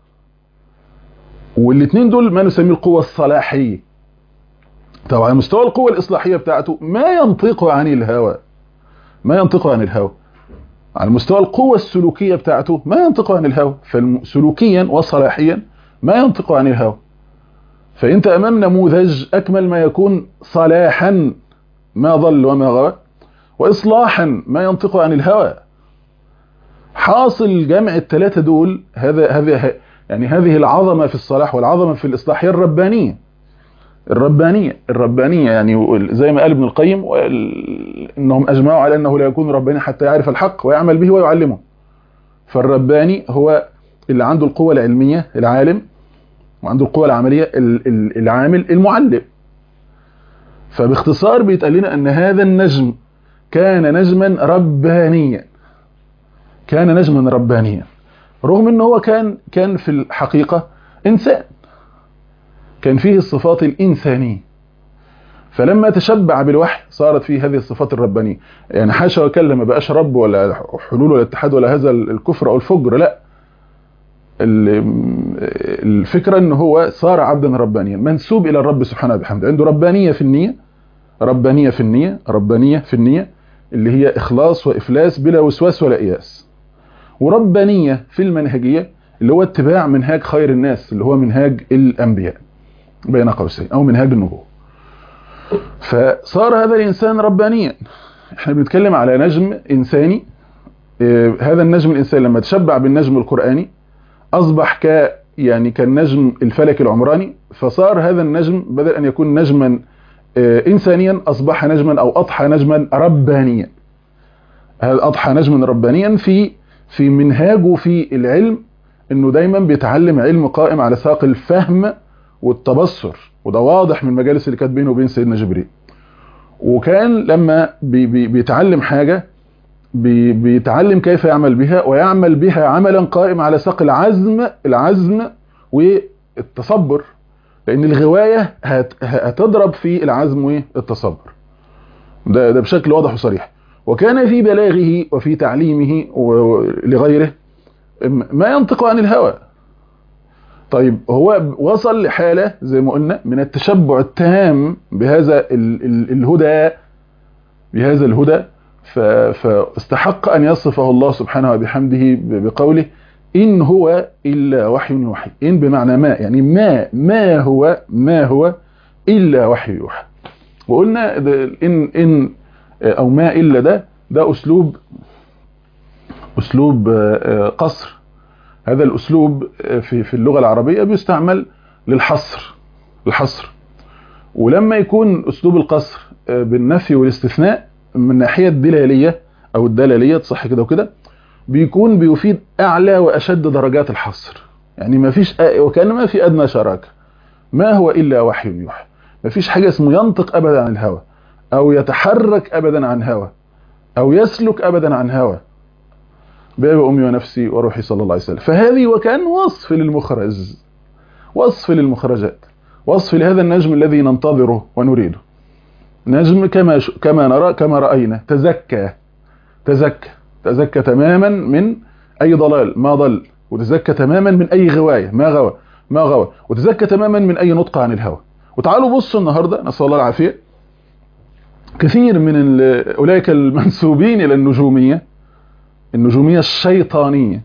S2: والاثنين دول ما نسميه القوة الصلاحية. طبعا على مستوى القوة الإصلاحية بتاعته ما ينطق عن الهوى، ما ينطق عن الهوى. على مستوى القوة السلوكية بتاعته ما ينطق عن الهوى. فسلوكيا وصلاحيا ما ينطق عن الهوى. فأنت أمام نموذج أكمل ما يكون صلاحا ما ضل وما غوى، وإصلاحا ما ينطق عن الهوى. حاصل جمع الثلاثة دول هذا يعني هذه العظمة في الصلاح والعظمة في الإصلاح هي الربانية يعني زي ما قال ابن القيم إنهم أجمعوا على أنه لا يكون رباني حتى يعرف الحق ويعمل به ويعلمه. فالرباني هو اللي عنده القوة العلمية العالم، وعنده القوة العملية العامل المعلم. فباختصار بيتقال لنا أن هذا النجم كان نجما ربانيا، كان نجما ربانيا، رغم أنه هو كان في الحقيقة إنسان، كان فيه الصفات الإنسانية. فلما تشبع بالوحي صارت فيه هذه الصفات الربانية. يعني حاشا وكلا ما بقاش رب ولا حلول ولا اتحاد ولا هذا الكفر أو الفجر، لا. الفكرة أنه هو صار عبدا ربانيا منسوب إلى الرب سبحانه وبحمده. عنده ربانية في النية، ربانية في النية اللي هي إخلاص وإفلاس بلا وسواس ولا إياس. وربانية في المنهجية اللي هو اتباع منهاج خير الناس، اللي هو منهاج الأنبياء بين قوسين، أو منهاج النبوة. فصار هذا الإنسان ربانيا. احنا بنتكلم على نجم إنساني. هذا النجم الإنساني لما تشبع بالنجم القرآني أصبح يعني كالنجم الفلك العمراني. فصار هذا النجم بدل أن يكون نجما إنسانيا أصبح نجما أو أضحى نجما ربانيا. هذا أضحى نجما ربانيا في منهاجه في العلم، إنه دايما بيتعلم علم قائم على ساق الفهم والتبصر. وده واضح من المجالس اللي كانت بينه وبين سيدنا جبريل. وكان لما بيتعلم حاجة بيتعلم كيف يعمل بها، ويعمل بها عملا قائم على ساق العزم والتصبر، لأن الغواية هتضرب في العزم والتصبر. ده بشكل واضح وصريح. وكان في بلاغه وفي تعليمه لغيره ما ينطق عن الهوى. طيب هو وصل لحالة زي ما قلنا من التشبع التام بهذا الهدى، فاستحق أن يصفه الله سبحانه وبحمده بقوله إن هو إلا وحي يوحى. إن بمعنى ما، يعني ما هو إلا وحي يوحى. وقلنا إن أو ما إلا ده أسلوب قصر. هذا الأسلوب في اللغة العربية بيستعمل للحصر. ولما يكون أسلوب القصر بالنفي والاستثناء من ناحية الدلالية أو الدلالية تصح كده وكده، بيكون بيفيد أعلى وأشد درجات الحصر. يعني ما فيش وكأن ما في أدنى شراكة. ما هو إلا وحي يوحى. ما فيش حاجة اسمه ينطق أبدا عن الهوى، أو يتحرك أبدا عن هوى، أو يسلك أبدا عن هوى. بأبي أمي ونفسي وروحي صلى الله عليه وسلم. فهذه وكان وصف للمخرج، وصف للمخرجات، وصف لهذا النجم الذي ننتظره ونريده. نجم كما نرى كما رأينا. تزكى تماما من أي ضلال ما ضل، وتزكى تماما من أي غواية ما غوى، وتزكى تماما من أي نطق عن الهوى. وتعالوا بصوا النهاردة، نسأل الله العافية، كثير من أولئك المنسوبين إلى النجومية الشيطانية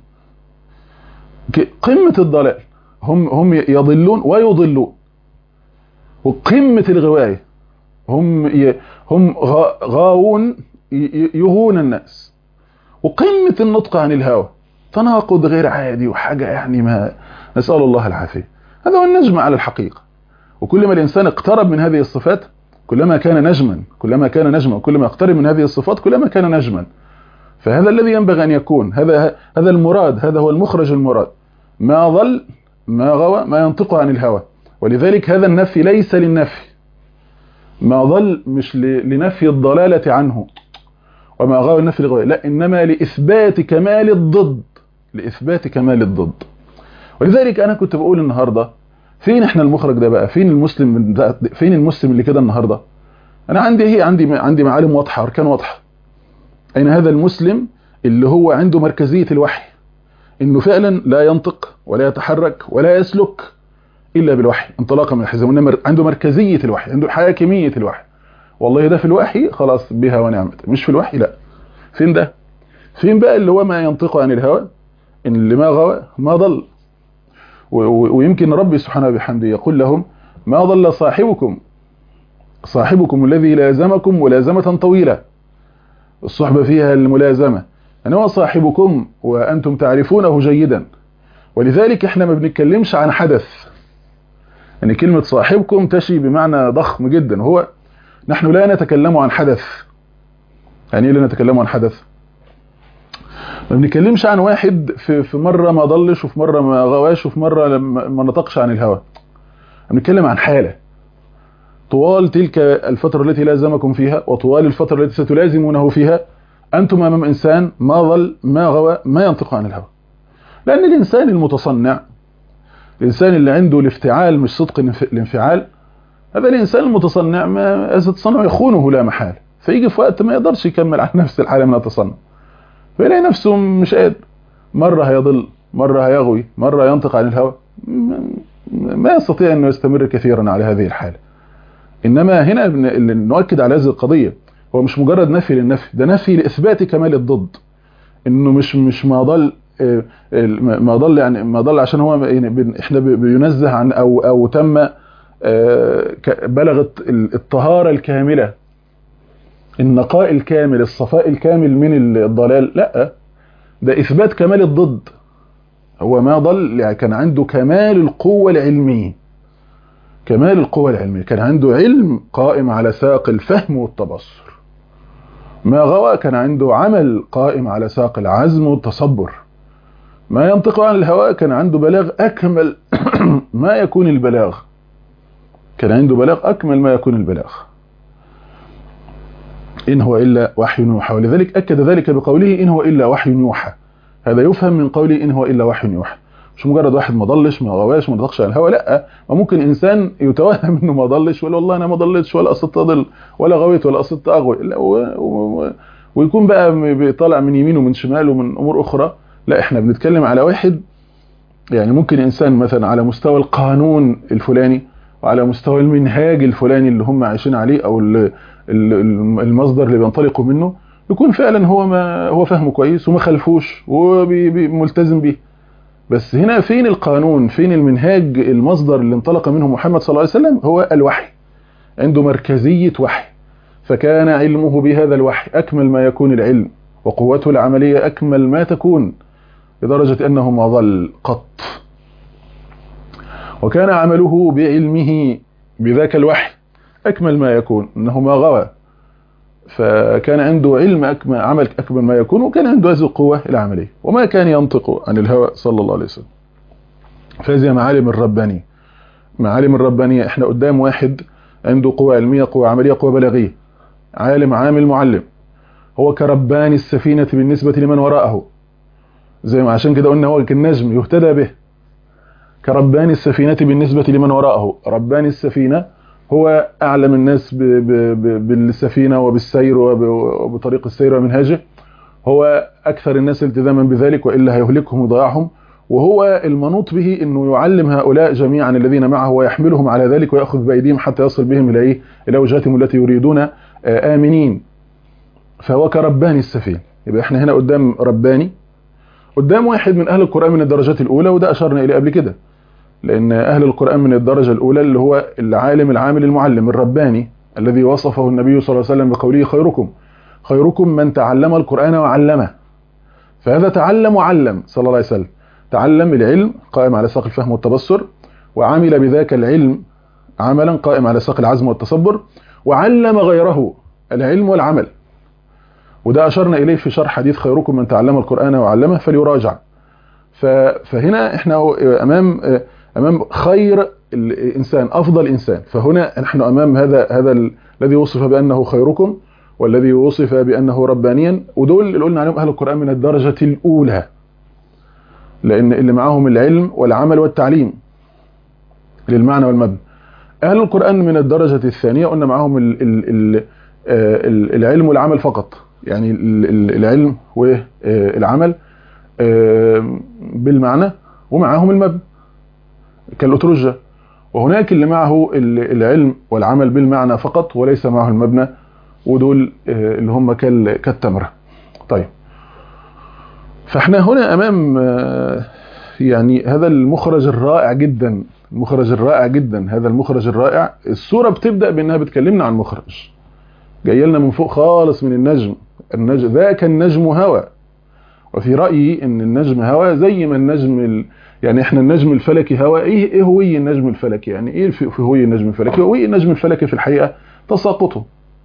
S2: قمة الضلال، هم يضلون ويضلون، وقمة الغواية هم غاوون يهون الناس، وقمة النطق عن الهوى تناقض غير عادي وحاجة يعني ما نسأل الله العافية. هذا هو النجم على الحقيقة. وكل ما الإنسان اقترب من هذه الصفات كلما كان نجما، كلما اقترب من هذه الصفات كلما كان نجما. فهذا الذي ينبغي أن يكون، هذا المراد، هذا هو المخرج المراد. ما ضل ما غوى ما ينطق عن الهوى. ولذلك هذا النفي ليس للنفي، ما ضل مش لنفي الضلالة عنه، وما غوى النفي لغوية، لا، إنما لإثبات كمال الضد. ولذلك أنا كنت بقول النهاردة فين احنا المخرج ده بقى، فين المسلم اللي كده النهاردة. أنا عندي معالم واضحة، أركان واضحة. أين هذا المسلم اللي هو عنده مركزية الوحي، إنه فعلا لا ينطق ولا يتحرك ولا يسلك إلا بالوحي انطلاقا من الحزام، إنما عنده مركزية الوحي، عنده حاكمية الوحي. والله ده في الوحي خلاص بها ونعمت، مش في الوحي لا. فين ده؟ فين بقى اللي هو ما ينطق عن الهوى، إن اللي ما غوى ما ضل. ويمكن ربي سبحانه بحمده يقول لهم ما ضل صاحبكم الذي لازمكم ملازمة طويلة. الصحبة فيها الملازمة، أنا هو صاحبكم وأنتم تعرفونه جيدا. ولذلك احنا ما بنتكلمش عن حدث، يعني كلمة صاحبكم تشي بمعنى ضخم جدا. هو نحن لا نتكلم عن حدث. يعني لا نتكلم عن حدث، ما بنتكلمش عن واحد في مرة ما ضلش، وفي مرة ما غواش، وفي مرة ما نطقش عن الهوى. بنتكلم عن حالة طوال تلك الفترة التي لازمكم فيها، وطوال الفترة التي ستلازمونه فيها، أنتم أمام إنسان ما ضل ما غوى ما ينطق عن الهوى. لأن الإنسان المتصنع، الإنسان اللي عنده الافتعال مش صدق الانفعال، هذا الإنسان المتصنع ما التصنع يخونه لا محال، فيجي في وقت ما يقدرش يكمل على نفس الحالة من التصنع، فيلاقي نفسه مش قادر، مرة هيضل، مرة هيغوي، مرة ينطق عن الهوى، ما يستطيع أنه يستمر كثيرا على هذه الحالة. إنما هنا اللي نؤكد على هذه القضية هو مش مجرد نفي للنفي، ده نفي لإثبات كمال الضد. إنه مش ما ضل يعني ما ضل عشان هو يعني احنا بينزه عن أو تم بلغت الطهارة الكاملة، النقاء الكامل، الصفاء الكامل من الضلال، لا، ده إثبات كمال الضد. هو ما ضل يعني كان عنده كمال القوة العلمية، كان عنده علم قائم على ساق الفهم والتبصر. ما غوى كان عنده عمل قائم على ساق العزم والتصبر. ما ينطق عن الهوى كان عنده بلاغ أكمل ما يكون البلاغ، إن هو إلا وحي يوحى. ولذلك أكد ذلك بقوله إن هو إلا وحي يوحى. هذا يفهم من قوله إن هو إلا وحي يوحى، مش مجرد واحد ما ضلش ما غواش ما نطقش عن الهوى، لا. وممكن إنسان يتوهم إنه ما ضلش، ولا والله أنا ما ضلتش ولا قصدت أضل ولا غويت ولا قصدت أغوي، ويكون بقى بيطالع من يمين ومن شمال ومن أمور أخرى. لا، إحنا بنتكلم على واحد، يعني ممكن إنسان مثلا على مستوى القانون الفلاني وعلى مستوى المنهاج الفلاني اللي هم عايشين عليه، أو المصدر اللي بينطلقوا منه، يكون فعلا هو فهمه كويس وما خلفوش وملتزم به. بس هنا فين القانون، فين المنهاج، المصدر اللي انطلق منه محمد صلى الله عليه وسلم هو الوحي، عنده مركزية وحي. فكان علمه بهذا الوحي أكمل ما يكون العلم، وقوته العملية أكمل ما تكون، لدرجة أنه ما ضل قط. وكان عمله بعلمه بذاك الوحي أكمل ما يكون، أنه ما غوى. فكان عنده علم عمل أكمل ما يكون، وكان عنده هذه القوة العملية، وما كان ينطق عن الهوى صلى الله عليه وسلم. فهذه معالم الربانية. احنا قدام واحد عنده قوة علمية، قوة عملية، قوة بلاغية، عالم عامل معلم، هو كربان السفينة بالنسبة لمن وراءه، زي ما عشان كده قلنا هو كالنجم يهتدى به، كربان السفينة بالنسبة لمن وراءه. ربان السفينة هو أعلم الناس بالسفينة وبالسير وبطريق السير ومنهاجه، هو أكثر الناس التزاما بذلك وإلا هيهلكهم ويضيعهم، وهو المنوط به أنه يعلم هؤلاء جميعا الذين معه ويحملهم على ذلك ويأخذ بأيديهم حتى يصل بهم إلى وجهتهم التي يريدون آمنين. فهو كرباني السفينة. يبقى احنا هنا قدام رباني، قدام واحد من أهل القرآن من الدرجات الأولى، وده أشرنا إليه قبل كده، لأن أهل القرآن من الدرجة الأولى اللي هو العالم العامل المعلم الرباني الذي وصفه النبي صلى الله عليه وسلم بقوله خيركم من تعلم القرآن وعلمه. فهذا تعلم وعلم صلى الله عليه وسلم، تعلم العلم قائم على ساق الفهم والتبصر، وعمل بذاك العلم عملا قائم على ساق العزم والتصبر، وعلم غيره العلم والعمل. وده أشرنا إليه في شرح حديث خيركم من تعلم القرآن وعلمه فليراجع. فهنا احنا أمام خير الإنسان، أفضل إنسان. فهنا نحن أمام هذا الذي وصف بأنه خيركم والذي وصف بأنه ربانيا، ودول اللي قلنا عليهم أهل القرآن من الدرجة الأولى، لأن اللي معهم العلم والعمل والتعليم للمعنى والمبنى. أهل القرآن من الدرجة الثانية قلنا معهم العلم والعمل فقط، يعني العلم والعمل بالمعنى ومعهم المبنى كالأترجة. وهناك اللي معه العلم والعمل بالمعنى فقط وليس معه المبنى، ودول اللي هم كالتمرة. طيب، فاحنا هنا أمام يعني هذا المخرج الرائع جدا، هذا المخرج الرائع. السورة بتبدأ بأنها بتكلمنا عن مخرج جاي لنا من فوق خالص من النجم ذاك النجم هوى. وفي رأيي ان النجم هوى زي ما النجم يعني احنا النجم الفلكي هوى. ايه هوي النجم الفلكي؟ يعني ايه في هوي النجم الفلكي؟ هوي النجم الفلكي في الحقيقة تساقطه،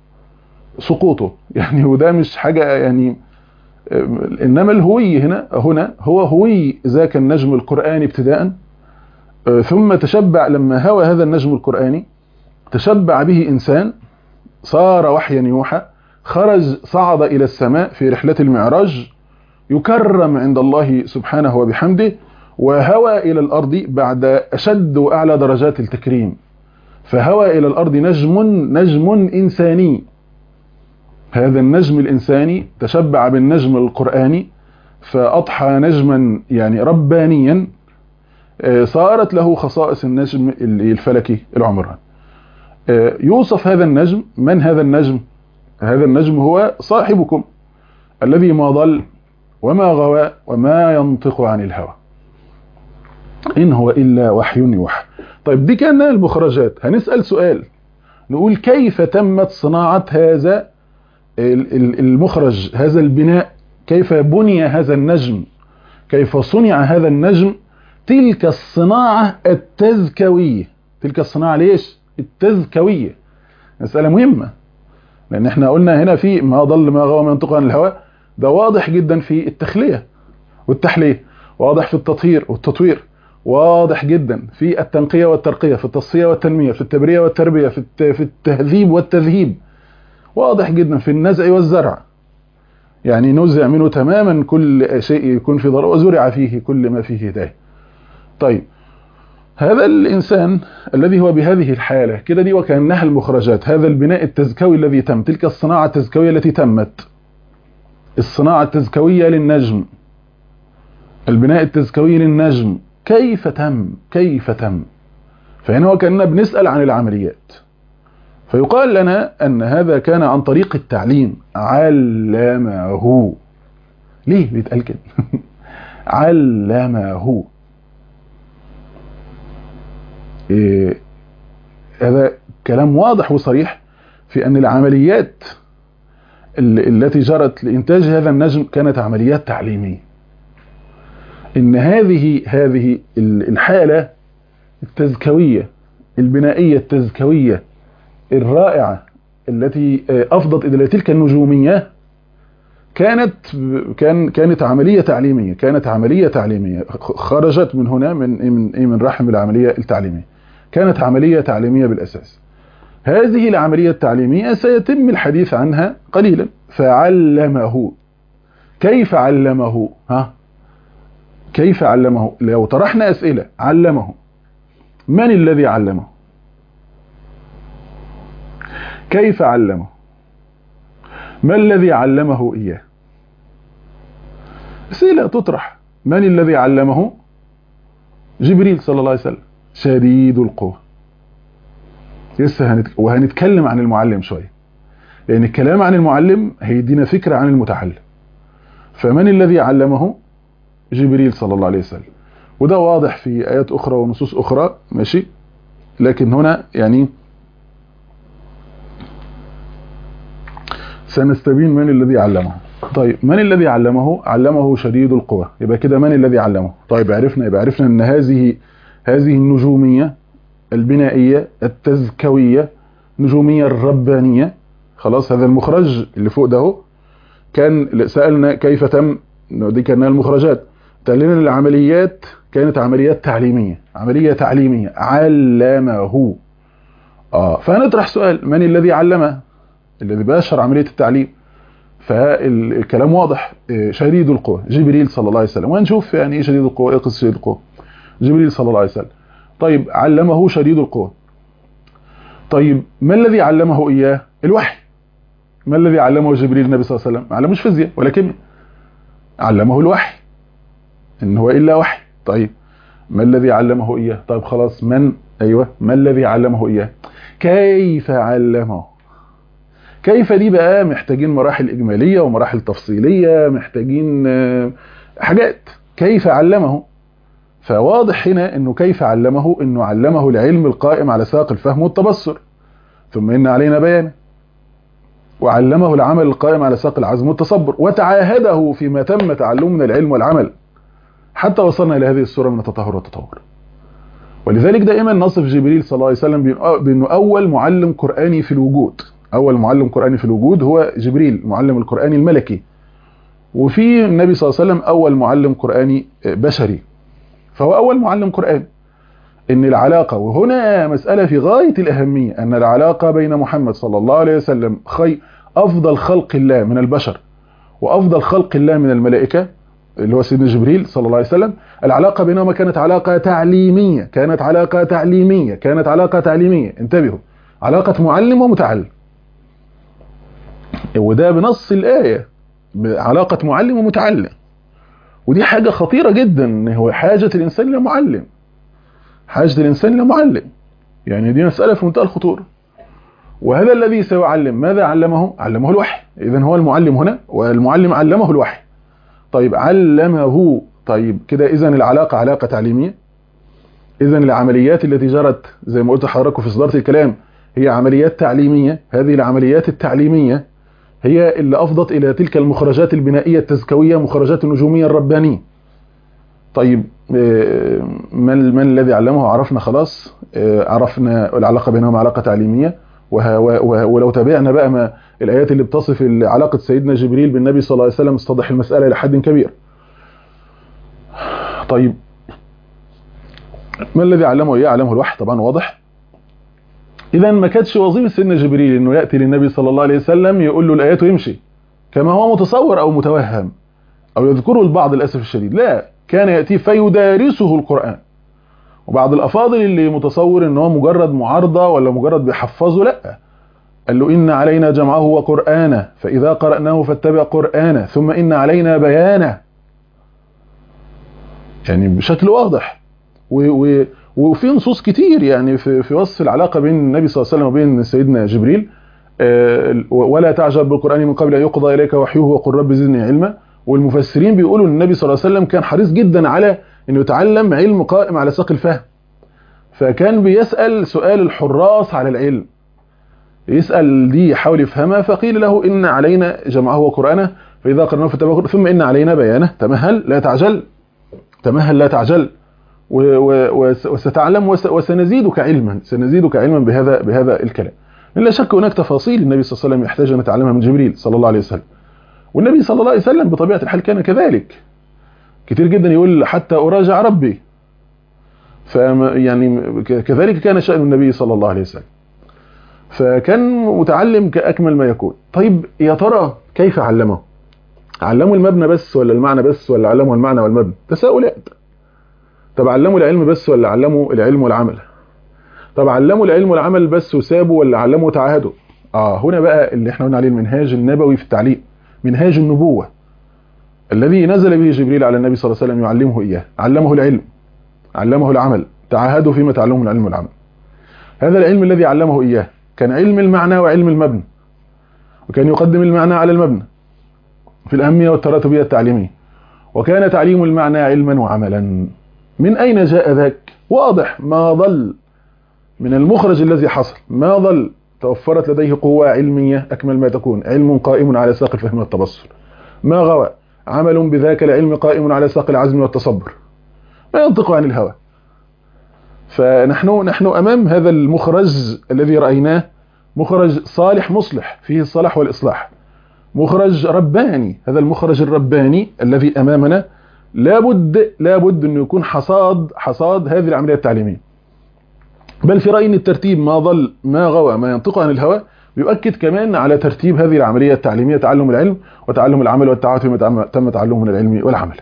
S2: سقوطه يعني، وده مش حاجة يعني. انما الهوي هنا هو هوي ذاك النجم القرآني ابتداء، ثم تشبع لما هوى هذا النجم القرآني تشبع به إنسان صار وحيا يوحى، خرج صعد إلى السماء في رحلة المعراج، يكرم عند الله سبحانه وبحمده، وهوى إلى الأرض بعد أشد وأعلى درجات التكريم. فهوى إلى الأرض نجم إنساني. هذا النجم الإنساني تشبع بالنجم القرآني فأضحى نجما يعني ربانيا، صارت له خصائص النجم الفلكي العمران. يوصف هذا النجم. من هذا النجم؟ هذا النجم هو صاحبكم الذي ما ضل وما غوى وما ينطق عن الهوى إن هو إلا وحي يوحى. طيب، دي كانت المخرجات. هنسأل سؤال، نقول كيف تمت صناعة هذا المخرج، هذا البناء؟ كيف بني هذا النجم؟ كيف صنع هذا النجم؟ تلك الصناعة التذكوية. تلك الصناعة ليش؟ التذكوية. مسألة مهمة، لأن احنا قلنا هنا في ما ضل ما غوى ما ينطق عن الهوى، ده واضح جدا في التخلية والتحلية، واضح في التطهير والتطوير، واضح جدا في التنقية والترقية، في التصفية والتنمية، في التبرية والتربية، في التهذيب والتذهيب، واضح جدا في النزع والزرع. يعني نزع منه تماما كل شيء يكون في ضرر وزرع فيه كل ما فيه هداية. طيب، هذا الإنسان الذي هو بهذه الحالة كده، دي وكأنها المخرجات، هذا البناء التزكوي الذي تم، تلك الصناعة التزكوية التي تمت، الصناعة التزكوية للنجم، البناء التزكوي للنجم، كيف تم؟ فهنا وكأننا بنسأل عن العمليات. فيقال لنا أن هذا كان عن طريق التعليم، علمه. ليه بيتقال كده؟ علمه. هذا كلام واضح وصريح في أن العمليات التي جرت لإنتاج هذا النجم كانت عمليات تعليمية. إن هذه الحالة التزكوية البنائية التزكوية الرائعة التي أفضت إلى تلك النجومية كانت عملية تعليمية، خرجت من هنا من رحم العملية التعليمية، كانت عملية تعليمية بالأساس. هذه العملية التعليمية سيتم الحديث عنها قليلا. فعلمه. كيف علمه؟ كيف علمه؟ لو طرحنا أسئلة، علمه، من الذي علمه؟ كيف علمه؟ ما الذي علمه إياه؟ أسئلة تطرح. من الذي علمه؟ جبريل صلى الله عليه وسلم شديد القوة. لسه وهنتكلم عن المعلم شوية، لأن الكلام عن المعلم هيدينا فكرة عن المتعلم. فمن الذي علمه؟ جبريل صلى الله عليه وسلم. وده واضح في آيات أخرى ونصوص أخرى، ماشي، لكن هنا يعني سنستبين من الذي علمه. طيب من الذي علمه؟ علمه شديد القوى. يبقى كده من الذي علمه؟ طيب عرفنا ان هذه النجومية البنائية التزكوية، نجومية الربانية، خلاص هذا المخرج اللي فوق ده كان سألنا كيف تم، دي كانها المخرجات. تقلنا العمليات كانت عمليات تعليمية، عملية تعليمية علمه. فهنطرح سؤال: من الذي علمه؟ الذي باشر عملية التعليم. فالكلام واضح، شديد القوة جبريل صلى الله عليه وسلم. وهنشوف يعني ايه شديد القوة، ايه قصة شديد القوة. جبريل صلى الله عليه وسلم. طيب علمه شديد القوة. طيب ما الذي علمه إياه؟ الوحي. ما الذي علمه جبريل النبي صلى الله عليه وسلم؟ ما علموش فيزياء ولا كيمياء، علمه الوحي، إن هو إلا وحي. طيب ما الذي علمه إياه؟ طيب خلاص ما الذي علمه إياه؟ كيف علمه؟ كيف دي بقى محتاجين مراحل إجمالية ومراحل تفصيلية، محتاجين حاجات. كيف علمه؟ فواضح هنا انه كيف علمه، انه علمه العلم القائم على ساق الفهم والتبصر، ثم ان علينا بيانه، وعلمه العمل القائم على ساق العزم والتصبر، وتعاهده فيما تم تعلمه من العلم والعمل حتى وصلنا الى هذه الصورة من التطهر والتطور. ولذلك دائما نصف جبريل صلى الله عليه وسلم بانه اول معلم قرآني في الوجود. اول معلم قرآني في الوجود هو جبريل، معلم القرآن الملكي. وفي النبي صلى الله عليه وسلم اول معلم قرآني بشري، فهو أول معلم قرآن. إن العلاقة، وهنا مسألة في غاية الأهمية، أن العلاقة بين محمد صلى الله عليه وسلم أفضل خلق الله من البشر وأفضل خلق الله من الملائكة اللي هو سيدنا جبريل صلى الله عليه وسلم، العلاقة بينهما كانت علاقة تعليمية، كانت علاقة تعليمية. انتبهوا، علاقة معلم ومتعلم، وده بنص الآية، علاقة معلم ومتعلم. ودي حاجة خطيرة جدا، هو حاجة الإنسان لمعلم، يعني دي مسألة في منتهى الخطورة. وهذا الذي سيعلم ماذا علمه؟ علمه الوحي. إذن هو المعلم هنا، والمعلم علمه الوحي. طيب علمه، طيب كده إذن العلاقة علاقة تعليمية. إذن العمليات التي جرت زي ما قلت لحضراتكم في صدارة الكلام هي عمليات تعليمية. هذه العمليات التعليمية هي اللي أفضت إلى تلك المخرجات البنائية التزكوية، مخرجات النجومية الربانية. طيب من الذي علمه؟ عرفنا خلاص، عرفنا العلاقة بينهما علاقة تعليمية. ولو تابعنا بقى ما الآيات اللي بتصف علاقة سيدنا جبريل بالنبي صلى الله عليه وسلم استضح المسألة إلى حد كبير. طيب ما الذي علمه إياه؟ علمه الوحي، طبعا واضح. إذا ما كانتش وظيفة سيدنا جبريل إنه يأتي للنبي صلى الله عليه وسلم يقول له الآيات ويمشي كما هو متصور أو متوهم أو يذكره البعض للأسف الشديد. لا، كان يأتي فيدارسه القرآن. وبعض الأفاضل اللي متصور إنه مجرد معارضة ولا مجرد بيحفظه، لا، قال له إن علينا جمعه وقرآنه فإذا قرأناه فاتبع قرآنه ثم إن علينا بيانه، يعني بشكل واضح. وفي نصوص كتير يعني في وصف العلاقة بين النبي صلى الله عليه وسلم وبين سيدنا جبريل. ولا تعجب بالقرآن من قبل أن يقضى إليك وحيه وقل رب زدني علما. والمفسرين بيقولوا ان النبي صلى الله عليه وسلم كان حريص جدا على انه يتعلم علم قائم على ساق الفهم، فكان بيسأل سؤال الحراس على العلم، يسأل دي يحاول يفهمها، فقيل له إن علينا جمعه وقرآنه فإذا قرأناه فاتبع ثم إن علينا بيانه، تمهل لا تعجل وستعلم وسنزيدك علما بهذا الكلام. لا شك هناك تفاصيل النبي صلى الله عليه وسلم يحتاج أن يتعلمها من جبريل صلى الله عليه وسلم، والنبي صلى الله عليه وسلم بطبيعة الحال كان كذلك. كتير جدا يقول حتى أراجع ربي، يعني كذلك كان شأن النبي صلى الله عليه وسلم، فكان متعلم كأكمل ما يكون. طيب يا ترى كيف علمه؟ علمه المبنى بس ولا المعنى بس، ولا علمه المعنى والمبنى؟ تساؤلات. طب علمه العلم بس ولا علمه العلم والعمل؟ طب علمه العلم والعمل بس وسابه، ولا علمه تعاهده؟ هنا بقى اللي احنا قلنا عليه المنهاج النبوي في التعليم، منهاج النبوة الذي نزل به جبريل على النبي صلى الله عليه وسلم يعلمه إياه، علمه العلم، علمه العمل، تعاهدوا فيما تعلمون العلم والعمل. هذا العلم الذي علمه إياه كان علم المعنى وعلم المبنى، وكان يقدم المعنى على المبنى في الأهمية والتراتبية التعليمية، وكان تعليم المعنى علما وعملا. من أين جاء ذاك؟ واضح، ما ضل من المخرج الذي حصل، ما ضل توفرت لديه قوة علمية أكمل ما تكون، علم قائم على ساق الفهم والتبصر، ما غوى، عمل بذاك العلم قائم على ساق العزم والتصبر، ما ينطق عن الهوى. فنحن أمام هذا المخرج الذي رأيناه، مخرج صالح مصلح فيه الصلاح والإصلاح، مخرج رباني. هذا المخرج الرباني الذي أمامنا لابد أنه يكون حصاد هذه العملية التعليمية. بل في رأيي أن الترتيب ما ضل ما غوى ما ينطق عن الهوى بيؤكد كمان على ترتيب هذه العملية التعليمية، تعلم العلم وتعلم العمل والتعاطي فيما تم تعلمه من العلم والعمل.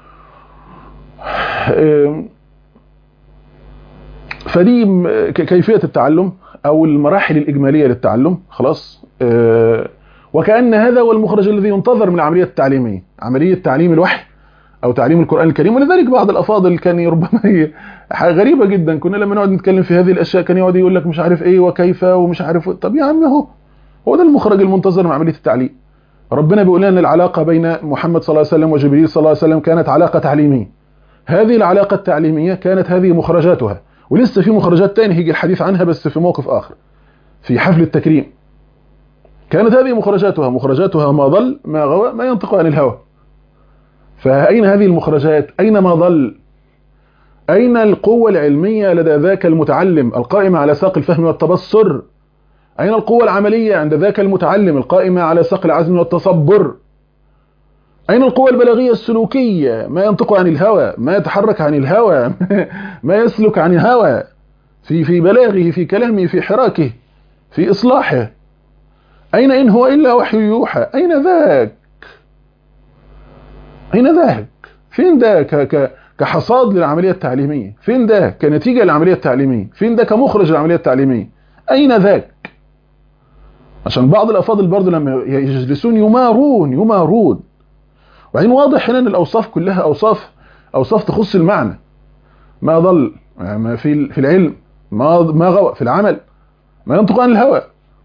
S2: فدي كيفية التعلم أو المراحل الإجمالية للتعلم. خلاص، وكأن هذا هو المخرج الذي ينتظر من العملية التعليمية، عملية تعليم الوحي أو تعليم القرآن الكريم. ولذلك بعض الأفاضل كان ربما حاجة غريبة جدا، كنا لما نقعد نتكلم في هذه الأشياء كان يقعد يقول لك مش عارف إيه وكيف ومش عارف. طب يا عم هو ده المخرج المنتظر من عملية التعليم. ربنا بيقول لنا أن العلاقة بين محمد صلى الله عليه وسلم وجبريل صلى الله عليه وسلم كانت علاقة تعليمية. هذه العلاقة التعليمية كانت هذه مخرجاتها، ولسه في مخرجات تانية هيجي الحديث عنها بس في موقف آخر في حفل التكريم. كانت هذه مخرجاتها ما ضل ما غوى ما ينطق عن الهوى. فأين هذه المخرجات؟ أين ما ضل؟ أين القوة العلمية لدى ذاك المتعلم القائمة على ساق الفهم والتبصر؟ أين القوة العملية عند ذاك المتعلم القائمة على ساق العزم والتصبر؟ أين القوة البلاغية السلوكية ما ينطق عن الهوى، ما يتحرك عن الهوى، ما يسلك عن الهوى في بلاغه، في كلامه، في حراكه، في إصلاحه؟ أين إن هو إلا وحي يوحى؟ أين ذاك؟ أين ذاك؟ فين ده كحصاد للعملية التعليمية؟ فين ده كنتيجة للعملية التعليمية؟ فين ده كمخرج للعملية التعليمية؟ أين ذاك؟ عشان بعض الأفاضل برضو لما يجلسون يمارون. وبعدين واضح هنا أن الأوصاف كلها أوصاف تخص المعنى. ما ضل ما في العلم، ما غوى في العمل، ما ينطق عن الهوى.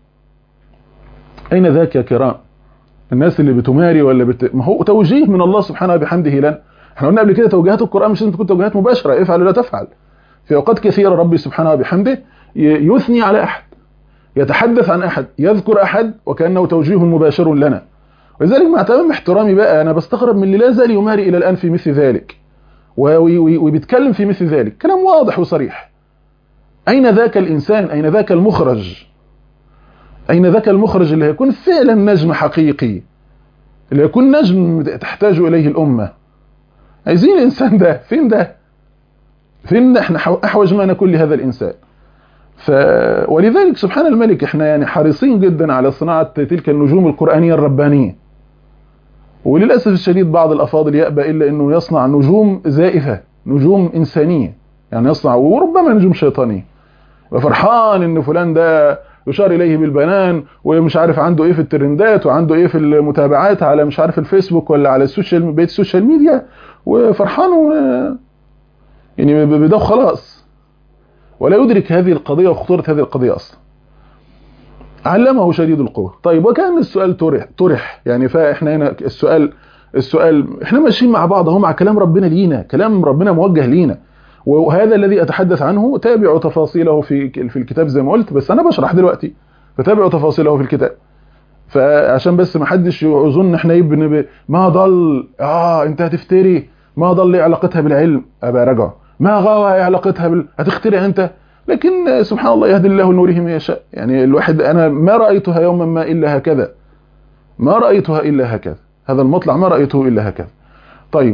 S2: أين ذاك يا كرام؟ الناس اللي بتماري ولا ما هو توجيه من الله سبحانه وبحمده لنا. احنا قلنا قبل كده توجيهات القرآن مش لازم تكون توجيهات مباشرة، افعل ولا تفعل. في أوقات كثيرة ربي سبحانه وبحمده يثني على أحد، يتحدث عن أحد، يذكر أحد وكأنه توجيه مباشر لنا. ولذلك مع تمام احترامي بقى أنا بستغرب من اللي لا زال يماري إلى الآن في مثل ذلك وبيتكلم في مثل ذلك كلام واضح وصريح. أين ذاك الإنسان؟ أين ذاك المخرج؟ أين ذاك المخرج اللي هيكون فعلا نجم حقيقي، اللي يكون نجم تحتاج إليه الأمة؟ عايزين الإنسان ده. فين ده؟ فين احنا أحوج ما نكون لهذا الإنسان؟ ولذلك سبحان الملك احنا يعني حريصين جدا على صناعة تلك النجوم القرآنية الربانية. وللأسف الشديد بعض الأفاضل يأبى إلا أنه يصنع نجوم زائفة، نجوم إنسانية، يعني يصنع وربما نجوم شيطانية. وفرحان إن فلان ده يشار إليه بالبنان ومش عارف عنده إيه في الترندات وعنده إيه في المتابعات على مش عارف الفيسبوك ولا على السوشيال ميديا، وفرحان يعني بده خلاص، ولا يدرك هذه القضية وخطورة هذه القضية أصلا. علمه شديد القوة. طيب وكان السؤال طرح يعني، فإحنا هنا السؤال إحنا ماشيين مع بعض اهو مع كلام ربنا لينا، كلام ربنا موجه لينا، وهذا الذي أتحدث عنه تابعوا تفاصيله في الكتاب زي ما قلت، بس أنا بشرح دلوقتي، فتابعوا تفاصيله في الكتاب. فعشان بس ما حدش يظن احنا ما ضل انت هتفتري، ما ضل ايه علاقتها بالعلم؟ ابقى راجع. ما غوى ايه علاقتها هتخترع انت؟ لكن سبحان الله يهدي الله لنوره من يشاء. يعني الواحد انا ما رأيتها يوما ما الا هكذا، ما رأيتها الا هكذا، هذا المطلع ما رأيته الا هكذا. طيب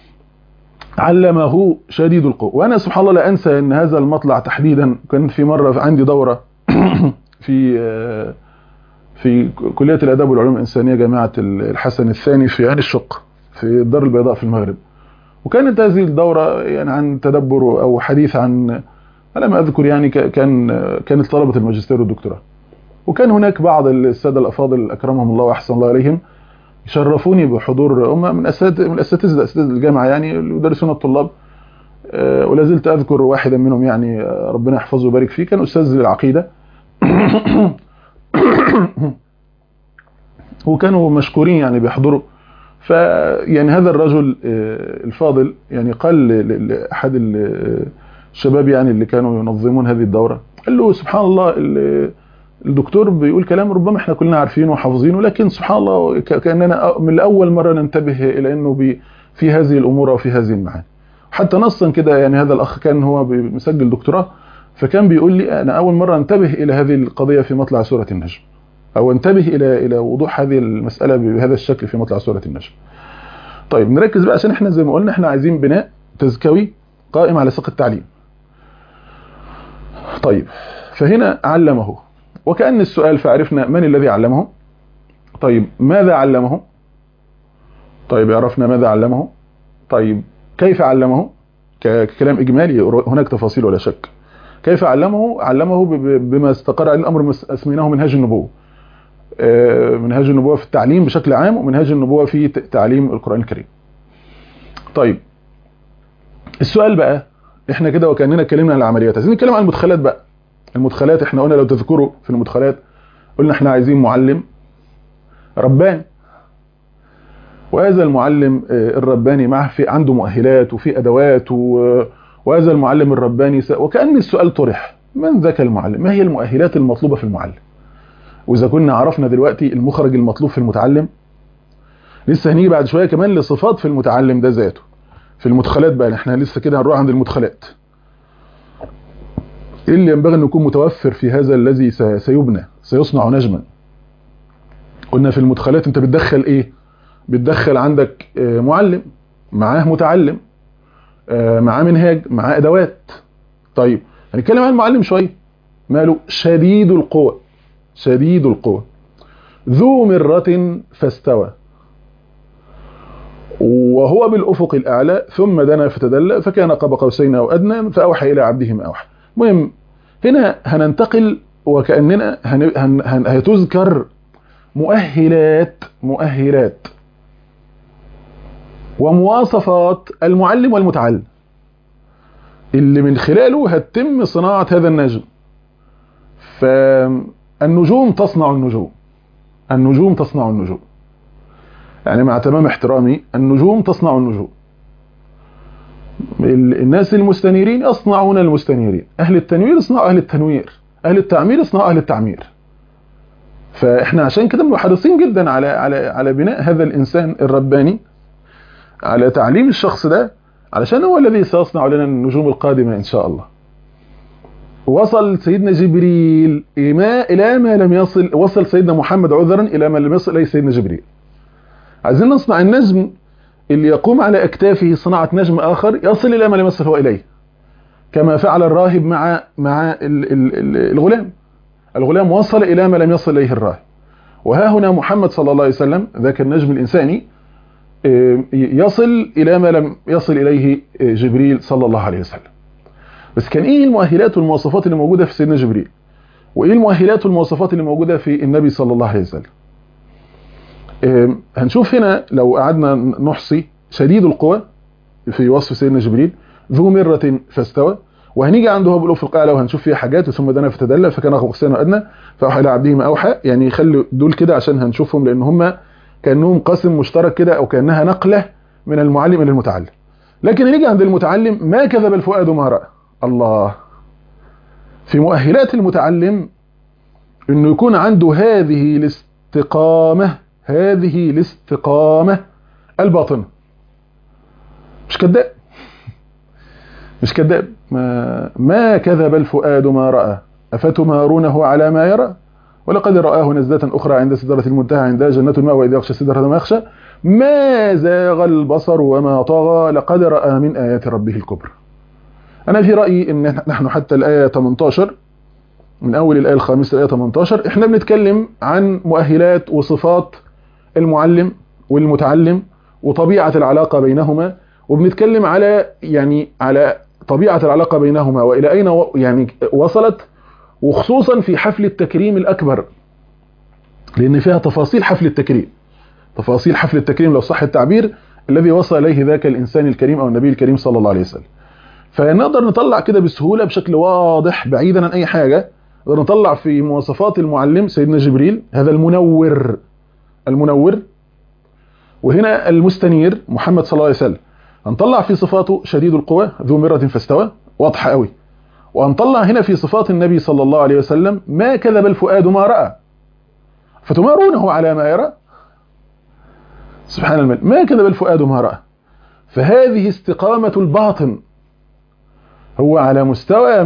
S2: علمه شديد القوة. وانا سبحان الله لا انسى ان هذا المطلع تحديدا كان في مرة عندي دورة في كلية الآداب والعلوم الإنسانية جامعة الحسن الثاني في عين الشق في الدار البيضاء في المغرب. وكانت هذه الدورة يعني عن تدبر أو حديث عن، على ما أذكر يعني كانت طلبة الماجستير والدكتوراه. وكان هناك بعض السادة الأفاضل أكرمهم الله وأحسن الله إليهم شرفوني بحضور هم من أساتذة الجامعة يعني يدرسون الطلاب، ولا زلت أذكر واحدا منهم يعني ربنا يحفظه ويبارك فيه، كان أستاذ للعقيدة وكانوا مشكورين يعني بيحضروا. فيعني هذا الرجل الفاضل يعني قال لأحد الشباب يعني اللي كانوا ينظمون هذه الدورة، قال له سبحان الله الدكتور بيقول كلام ربما احنا كلنا عارفينه وحافظينه، لكن سبحان الله كأننا من أول مرة ننتبه إلى أنه في هذه الأمور وفي هذه المعاني. حتى نصا كده يعني هذا الأخ كان هو مسجل دكتوراه، فكان بيقول لي أنا أول مرة انتبه إلى هذه القضية في مطلع سورة النجم، أو انتبه إلى وضوح هذه المسألة بهذا الشكل في مطلع سورة النجم. طيب نركز بقى، عشان احنا زي ما قلنا احنا عايزين بناء تزكوي قائم على ساق التعليم. طيب فهنا علمه، وكأن السؤال فعرفنا من الذي علمه. طيب ماذا علمه؟ طيب عرفنا ماذا علمه. طيب كيف علمه؟ ككلام إجمالي، هناك تفاصيل ولا شك. كيف علمه؟ علمه بما استقر عليه الأمر، اسميناه منهاج النبوة. منهاج النبوة في التعليم بشكل عام، ومنهاج النبوة في تعليم القرآن الكريم. طيب السؤال بقى، احنا كده وكأننا اتكلمنا عن العمليات، عايزين نتكلم عن المدخلات بقى. المدخلات احنا قلنا لو تذكروا في المدخلات قلنا احنا عايزين معلم رباني، وهذا المعلم الرباني معه في عنده مؤهلات وفي أدوات، وهذا المعلم الرباني وكأن السؤال طرح، من ذاك المعلم؟ ما هي المؤهلات المطلوبة في المعلم؟ وإذا كنا عرفنا دلوقتي المخرج المطلوب في المتعلم، لسه هنيجي بعد شوية كمان لصفات في المتعلم ده ذاته. في المدخلات بقى احنا لسه كده هنروح عند المدخلات. ايه اللي ينبغي ان يكون متوفر في هذا الذي سيبنى سيصنع نجما؟ قلنا في المدخلات انت بتدخل ايه؟ بتدخل عندك معلم معاه متعلم، معاه منهاج، معاه ادوات. طيب هنتكلم عن المعلم شويه. ماله؟ شديد القوة، شديد القوة ذو مرة فاستوى، وهو بالأفق الأعلى ثم دنا فتدلى فكان قاب قوسين أو أدنى فأوحى إلى عبده ما أوحى. المهم هنا هننتقل وكأننا هتذكر مؤهلات ومواصفات المعلم والمتعلم اللي من خلاله هتتم صناعة هذا النجم. فالنجوم تصنع النجوم، النجوم تصنع النجوم، يعني مع تمام احترامي النجوم تصنع النجوم. الناس المستنيرين يصنعون المستنيرين، أهل التنوير يصنعوا أهل التنوير، أهل التعمير يصنعوا أهل التعمير. فإحنا عشان كده حريصين جدا على بناء هذا الإنسان الرباني، على تعليم الشخص ده، علشان هو الذي سيصنع لنا النجوم القادمة إن شاء الله. وصل سيدنا جبريل إلى ما لم يصل، وصل سيدنا محمد عذرا إلى ما لم يصل إليه سيدنا جبريل. عايزين نصنع النجم اللي يقوم على أكتافه صناعة نجم آخر يصل إلى ما لم يصل هو إليه، كما فعل الراهب مع الغلام. الغلام وصل إلى ما لم يصل إليه الراهب، وها هنا محمد صلى الله عليه وسلم ذاك النجم الإنساني يصل إلى ما لم يصل إليه جبريل صلى الله عليه وسلم. بس كان إيه المؤهلات والمواصفات اللي موجودة في سيدنا جبريل، وإيه المؤهلات والمواصفات اللي موجودة في النبي صلى الله عليه وسلم؟ هنشوف هنا لو قعدنا نحصي. شديد القوى في وصف سيدنا جبريل، ذو مرة فاستوى، وهنيجي عنده هو بالأفق الأعلى وهنشوف فيها حاجات، ثم دنا فتدلى فكان قاب قوسين أدنى فأوحى إلى عبده ما أوحى. يعني خلي دول كده عشان هنشوفهم، لأن هم كأنهم قاسم مشترك كده، أو كأنها نقلة من المعلم إلى المتعلم. لكن نيجي عند المتعلم، ما كذب الفؤاد ما رأى. الله، في مؤهلات المتعلم إنه يكون عنده هذه الاستقامة الباطنة. مش كذاب، مش كذاب. ما كذب الفؤاد ما رأى أفتمارونه على ما يرى ولقد رآه نزلة أخرى عند سدرة المنتهى عندها جنة المأوى وإذا يغشى السدرة ما يخشى ما زاغ البصر وما طغى لقد رأى من آيات ربه الكبرى. أنا في رأيي إن نحن حتى الآية 18 من أول الآية الخامسة الآية 18 إحنا بنتكلم عن مؤهلات وصفات المعلم والمتعلم وطبيعة العلاقة بينهما، وبنتكلم على طبيعة العلاقة بينهما وإلى أين يعني وصلت، وخصوصا في حفل التكريم الأكبر، لأن فيها تفاصيل حفل التكريم، تفاصيل حفل التكريم لو صح التعبير الذي وصل إليه ذاك الإنسان الكريم أو النبي الكريم صلى الله عليه وسلم. فنقدر نطلع كده بسهولة بشكل واضح بعيدا عن أي حاجة، نقدر نطلع في مواصفات المعلم سيدنا جبريل هذا المنور، المنور، وهنا المستنير محمد صلى الله عليه وسلم. هنطلع في صفاته شديد القوى ذو مرة فاستوى، واضحة قوي. وهنطلع هنا في صفات النبي صلى الله عليه وسلم ما كذب الفؤاد ما رأى فتمارونه على ما يرى. سبحان الملك، ما كذب الفؤاد ما رأى. فهذه استقامة الباطن، هو على مستوى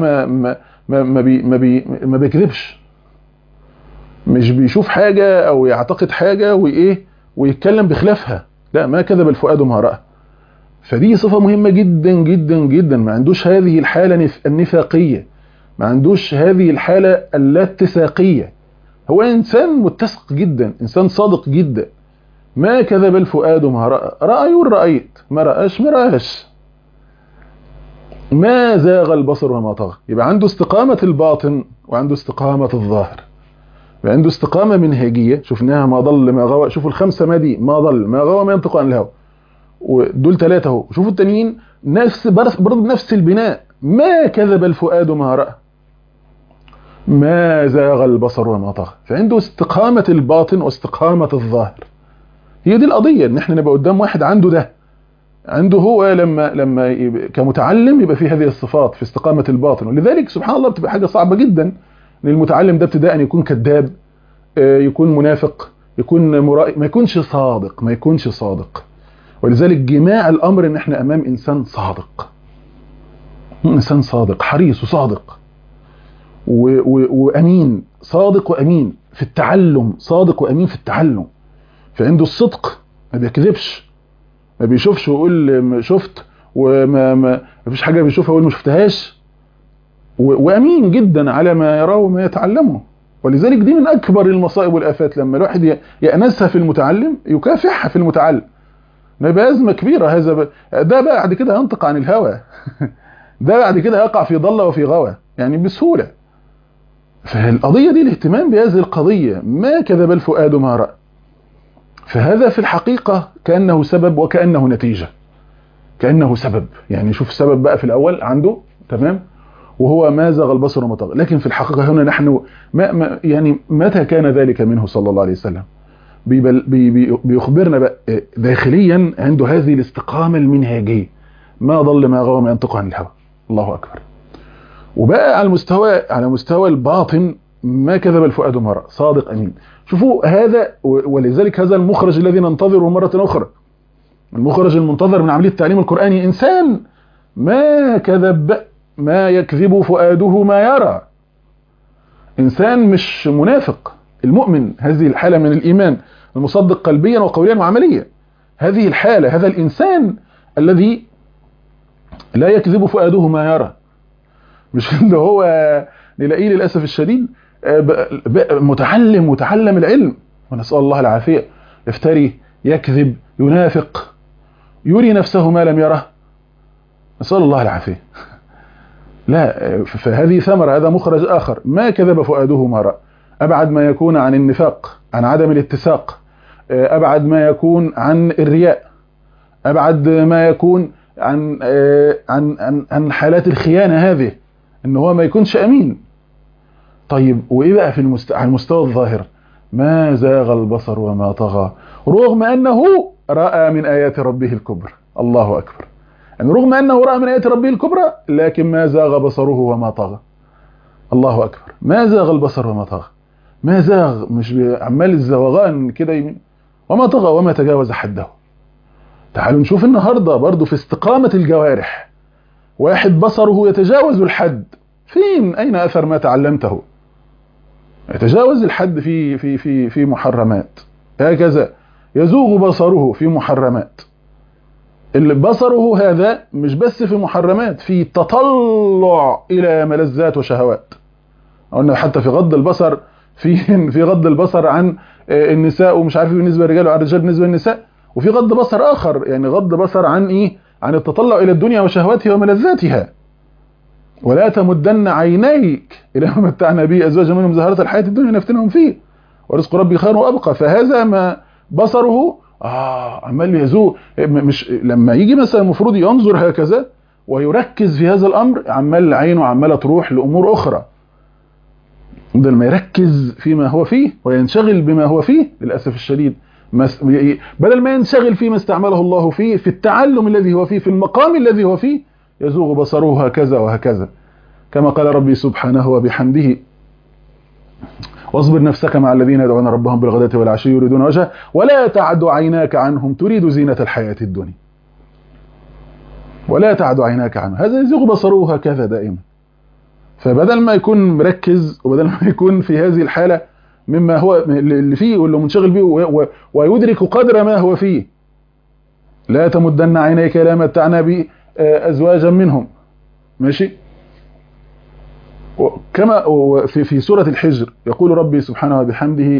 S2: ما بيكذبش، مش بيشوف حاجة او يعتقد حاجة وايه ويتكلم بخلافها، لا، ما كذب الفؤاد ما رأى. فدي صفة مهمة جدا جدا جدا. ما عندوش هذه الحالة النفاقية، ما عندوش هذه الحالة اللاتساقية، هو إنسان متسق جدا، إنسان صادق جدا. ما كذب الفؤاد ما رأى، رأى يقول رأيت، ما رأش ما رأش. ما زاغ البصر وما طغى. يبقى عنده استقامة الباطن وعنده استقامة الظاهر، يبقى عنده استقامة منهجية شفناها، ما ضل ما غوى. شوفوا الخمسة ما دي، ما ضل ما غوى ما ينطق عن الهوى، ودول ثلاثة اهو. شوفوا التانيين نفس برضه نفس البناء، ما كذب الفؤاد ما رأى، ما زاغ البصر وما طغى. فعنده استقامة الباطن واستقامة الظاهر. هي دي القضية، ان احنا نبقى قدام واحد عنده ده، عنده هو لما كمتعلم يبقى فيه هذه الصفات في استقامة الباطن. ولذلك سبحان الله بتبقى حاجة صعبة جدا ان المتعلم ده ابتداء أن يكون كذاب، يكون منافق، يكون مرائي، ما يكونش صادق، ما يكونش صادق. ولذلك جماع الأمر ان احنا امام انسان صادق، انسان صادق حريص وصادق وامين، صادق وامين في التعلم، صادق وامين في التعلم. فعنده الصدق، ما بيكذبش، ما بيشوفش ويقول شفت، وما فيش حاجة بيشوفها ويقول ما شفتهاش، وامين جدا على ما يراه وما يتعلمه. ولذلك دي من اكبر المصائب والآفات، لما الواحد يأنسها في المتعلم يكافحها في المتعلم، نبقى أزمة كبيرة. ده بعد كده ينطق عن الهوى ده بعد كده يقع في ضلة وفي غوى يعني بسهولة. فالقضية دي الاهتمام بهذه القضية، ما كذب الفؤاد ما رأى. فهذا في الحقيقة كأنه سبب وكأنه نتيجة، كأنه سبب. يعني شوف السبب بقى في الأول عنده تمام، وهو ما زاغ البصر وما طغى. لكن في الحقيقة هنا نحن يعني متى كان ذلك منه صلى الله عليه وسلم؟ بيخبرنا بقى داخليا عنده هذه الاستقامة المنهجية، ما ضل ما غوى ما ينطق عن الهوى. الله أكبر. وبقى على مستوى الباطن ما كذب الفؤاد ما رأى، صادق أمين. شوفوا هذا، ولذلك هذا المخرج الذي ننتظره مرة أخرى، المخرج المنتظر من عملية التعليم القرآني، إنسان ما كذب، ما يكذب فؤاده ما يرى، إنسان مش منافق. المؤمن هذه الحالة من الإيمان، المصدق قلبيا وقوليا وعمليا، هذه الحالة، هذا الإنسان الذي لا يكذب فؤاده ما يرى. مش اللي هو نلاقيه للأسف الشديد متعلم العلم، ونسأل الله العافية، يفتري، يكذب، ينافق، يري نفسه ما لم يره، نسأل الله العافية. لا، فهذه ثمرة، هذا مخرج آخر، ما كذب فؤاده ما رأى. أبعد ما يكون عن النفاق، عن عدم الاتساق، أبعد ما يكون عن الرياء، أبعد ما يكون عن حالات الخيانة هذه، إن هو ما يكونش أمين. طيب وإيه بقى على المستوى الظاهر؟ ما زاغ البصر وما طغى، رغم أنه رأى من آيات ربه الكبرى. الله أكبر. يعني رغم أنه رأى من آيات ربه الكبرى، لكن ما زاغ بصره وما طغى. الله أكبر. ما زاغ البصر وما طغى، ما زاغ، مش عمال الزوغان كده يمين، وما طغى وما تجاوز حده. تعالوا نشوف النهاردة برضو في استقامة الجوارح، واحد بصره يتجاوز الحد، فين أين أثر ما تعلمته؟ يتجاوز الحد في محرمات، هكذا يزوغ بصره في محرمات. اللي بصره هذا مش بس في محرمات، في تطلع إلى ملذات وشهوات. قلنا حتى في غض البصر، في غض البصر عن النساء، ومش عارف بالنسبة للرجال وعن الرجال بالنسبة للنساء، وفي غض بصر آخر، يعني غض بصر عن إيه؟ عن التطلع إلى الدنيا وشهواتها وملذاتها. ولا تمدن عينيك إلى ما متعنا به أزواجا منهم زهرة الحياة الدنيا نفتنهم فيه ورزق ربي خير وأبقى. فهذا ما بصره عمال يزوق. مش لما يجي مثلا المفروض ينظر هكذا ويركز في هذا الأمر، عمال عينه عمالة تروح لأمور أخرى، بدل ما يركز فيما هو فيه وينشغل بما هو فيه. للأسف الشديد بدل ما ينشغل فيما استعمله الله فيه، في التعلم الذي هو فيه، في المقام الذي هو فيه، يزوغ بصره هكذا وهكذا. كما قال ربي سبحانه وبحمده: واصبر نفسك مع الذين يدعون ربهم بالغداة والعشي يريدون وجهه ولا تعد عيناك عنهم تريد زينة الحياة الدنيا. ولا تعد عيناك عنهم، هذا يزوغ بصره هكذا دائما. فبدل ما يكون مركز وبدل ما يكون في هذه الحالة مما هو اللي فيه واللي منشغل به ويدرك قدر ما هو فيه، لا تمدن عينيك إلى ما متعنا به أزواجا منهم. ماشي. كما في سورة الحجر يقول ربي سبحانه وبحمده: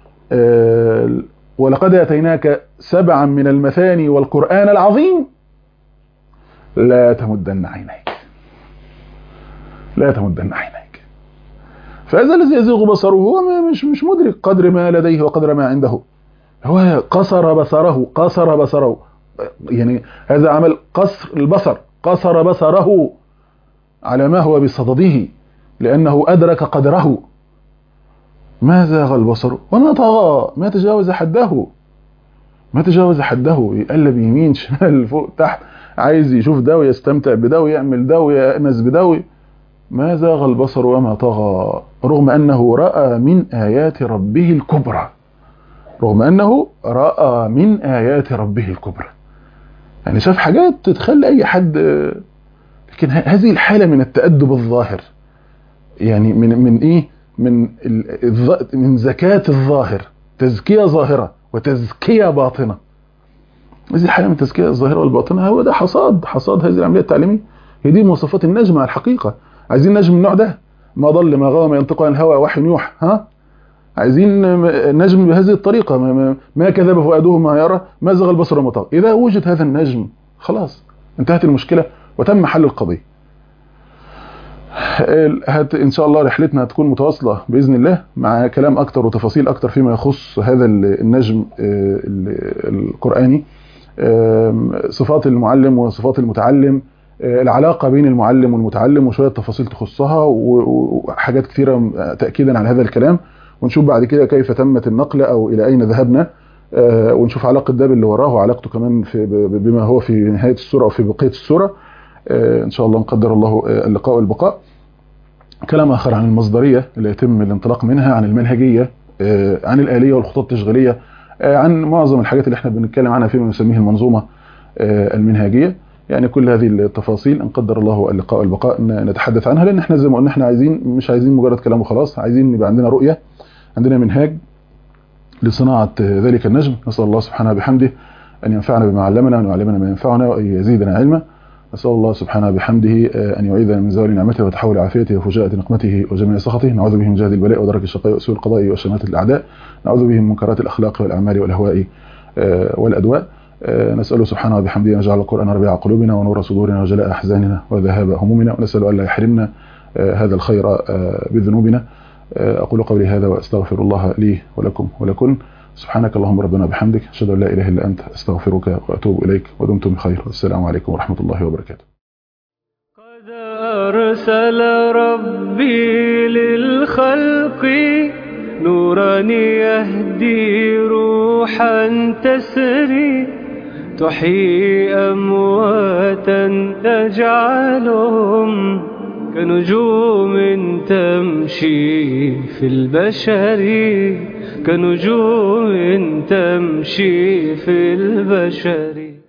S2: ولقد آتيناك 7 من المثاني والقرآن العظيم لا تمدن عينيك. لا تمدن عينيك. فهذا الذي يزيغ بصره هو مش مدرك قدر ما لديه وقدر ما عنده. هو قصر بصره يعني هذا عمل قصر البصر، قصر بصره على ما هو بصدده لأنه أدرك قدره. ما زاغ البصر وما طغى، ما تجاوز حده، ما تجاوز حده. يقلب يمين شمال فوق تحت، عايز يشوف ده ويستمتع بده ويعمل ده ويأنس بده. ما زاغ البصر وما طغى، رغم أنه رأى من آيات ربه الكبرى. رغم أنه رأى من آيات ربه الكبرى، يعني شاف حاجات تتخلى أي حد. لكن هذه الحالة من التأدب الظاهر، يعني من إيه؟ من زكاة الظاهر، تزكية ظاهرة وتزكية باطنة. هذه الحالة من التزكية الظاهرة والباطنة هو ده حصاد هذه العملية التعليمية. هي دي مواصفات النجم على الحقيقة. عايزين نجم من النوع ده، ما ضل ما غوى ما ينطق عن الهوى وحي يوحى. عايزين نجم بهذه الطريقة، ما كذب فؤاده ما يرى، ما زغ البصر وما طغى. إذا وجد هذا النجم خلاص انتهت المشكلة وتم حل القضية. إن شاء الله رحلتنا هتكون متواصلة بإذن الله مع كلام أكتر وتفاصيل أكتر فيما يخص هذا النجم القرآني، صفات المعلم وصفات المتعلم، العلاقة بين المعلم والمتعلم، وشوية تفاصيل تخصها وحاجات كثيرة تأكيدا على هذا الكلام. ونشوف بعد كده كيف تمت النقلة أو إلى أين ذهبنا، ونشوف علاقة ده باللي وراه وعلاقته كمان بما هو في نهاية السورة أو في بقية السورة. إن شاء الله نقدر الله اللقاء والبقاء. كلام آخر عن المصدرية اللي يتم الانطلاق منها، عن المنهجية، عن الآلية والخطط التشغيلية، عن معظم الحاجات اللي احنا بنتكلم عنها فيما نسميه المنظومة المنهجية. يعني كل هذه التفاصيل ان قدر الله اللقاء والبقاء نتحدث عنها، لان احنا زي ما قلنا احنا مش عايزين مجرد كلام وخلاص، عايزين يبقى عندنا رؤية، عندنا منهاج لصناعة ذلك النجم. نسأل الله سبحانه بحمده أن ينفعنا بما علمنا وأن يعلمنا ما ينفعنا وأن يزيدنا علما. نسأل الله سبحانه بحمده أن يعيذنا من زوال نعمته وتحول عافيته وفجاءة نقمته وجميع سخطه. نعوذ به من جهد البلاء ودرك الشقاء وسوء القضاء وشماتة الأعداء. نعوذ به من منكرات الأخلاق والأعمال والأهواء والأدواء. نسأله سبحانه وبحمده أن يجعل القرآن ربيع قلوبنا ونور صدورنا وجلاء أحزاننا وذهاب همومنا، ونسأل أن لا يحرمنا هذا الخير بذنوبنا. أقول قولي هذا وأستغفر الله لي ولكم ولكن. سبحانك اللهم ربنا بحمدك، أشهد أن لا إله إلا أنت، أستغفرك وأتوب إليك، ودمتم بخير، والسلام عليكم ورحمة الله وبركاته.
S1: قد أرسل ربي للخلق نورا يهدي روحا تسري، تحيي أمواتا تجعلهم كنجوم تمشي في البشر، كنجوم تمشي في البشر.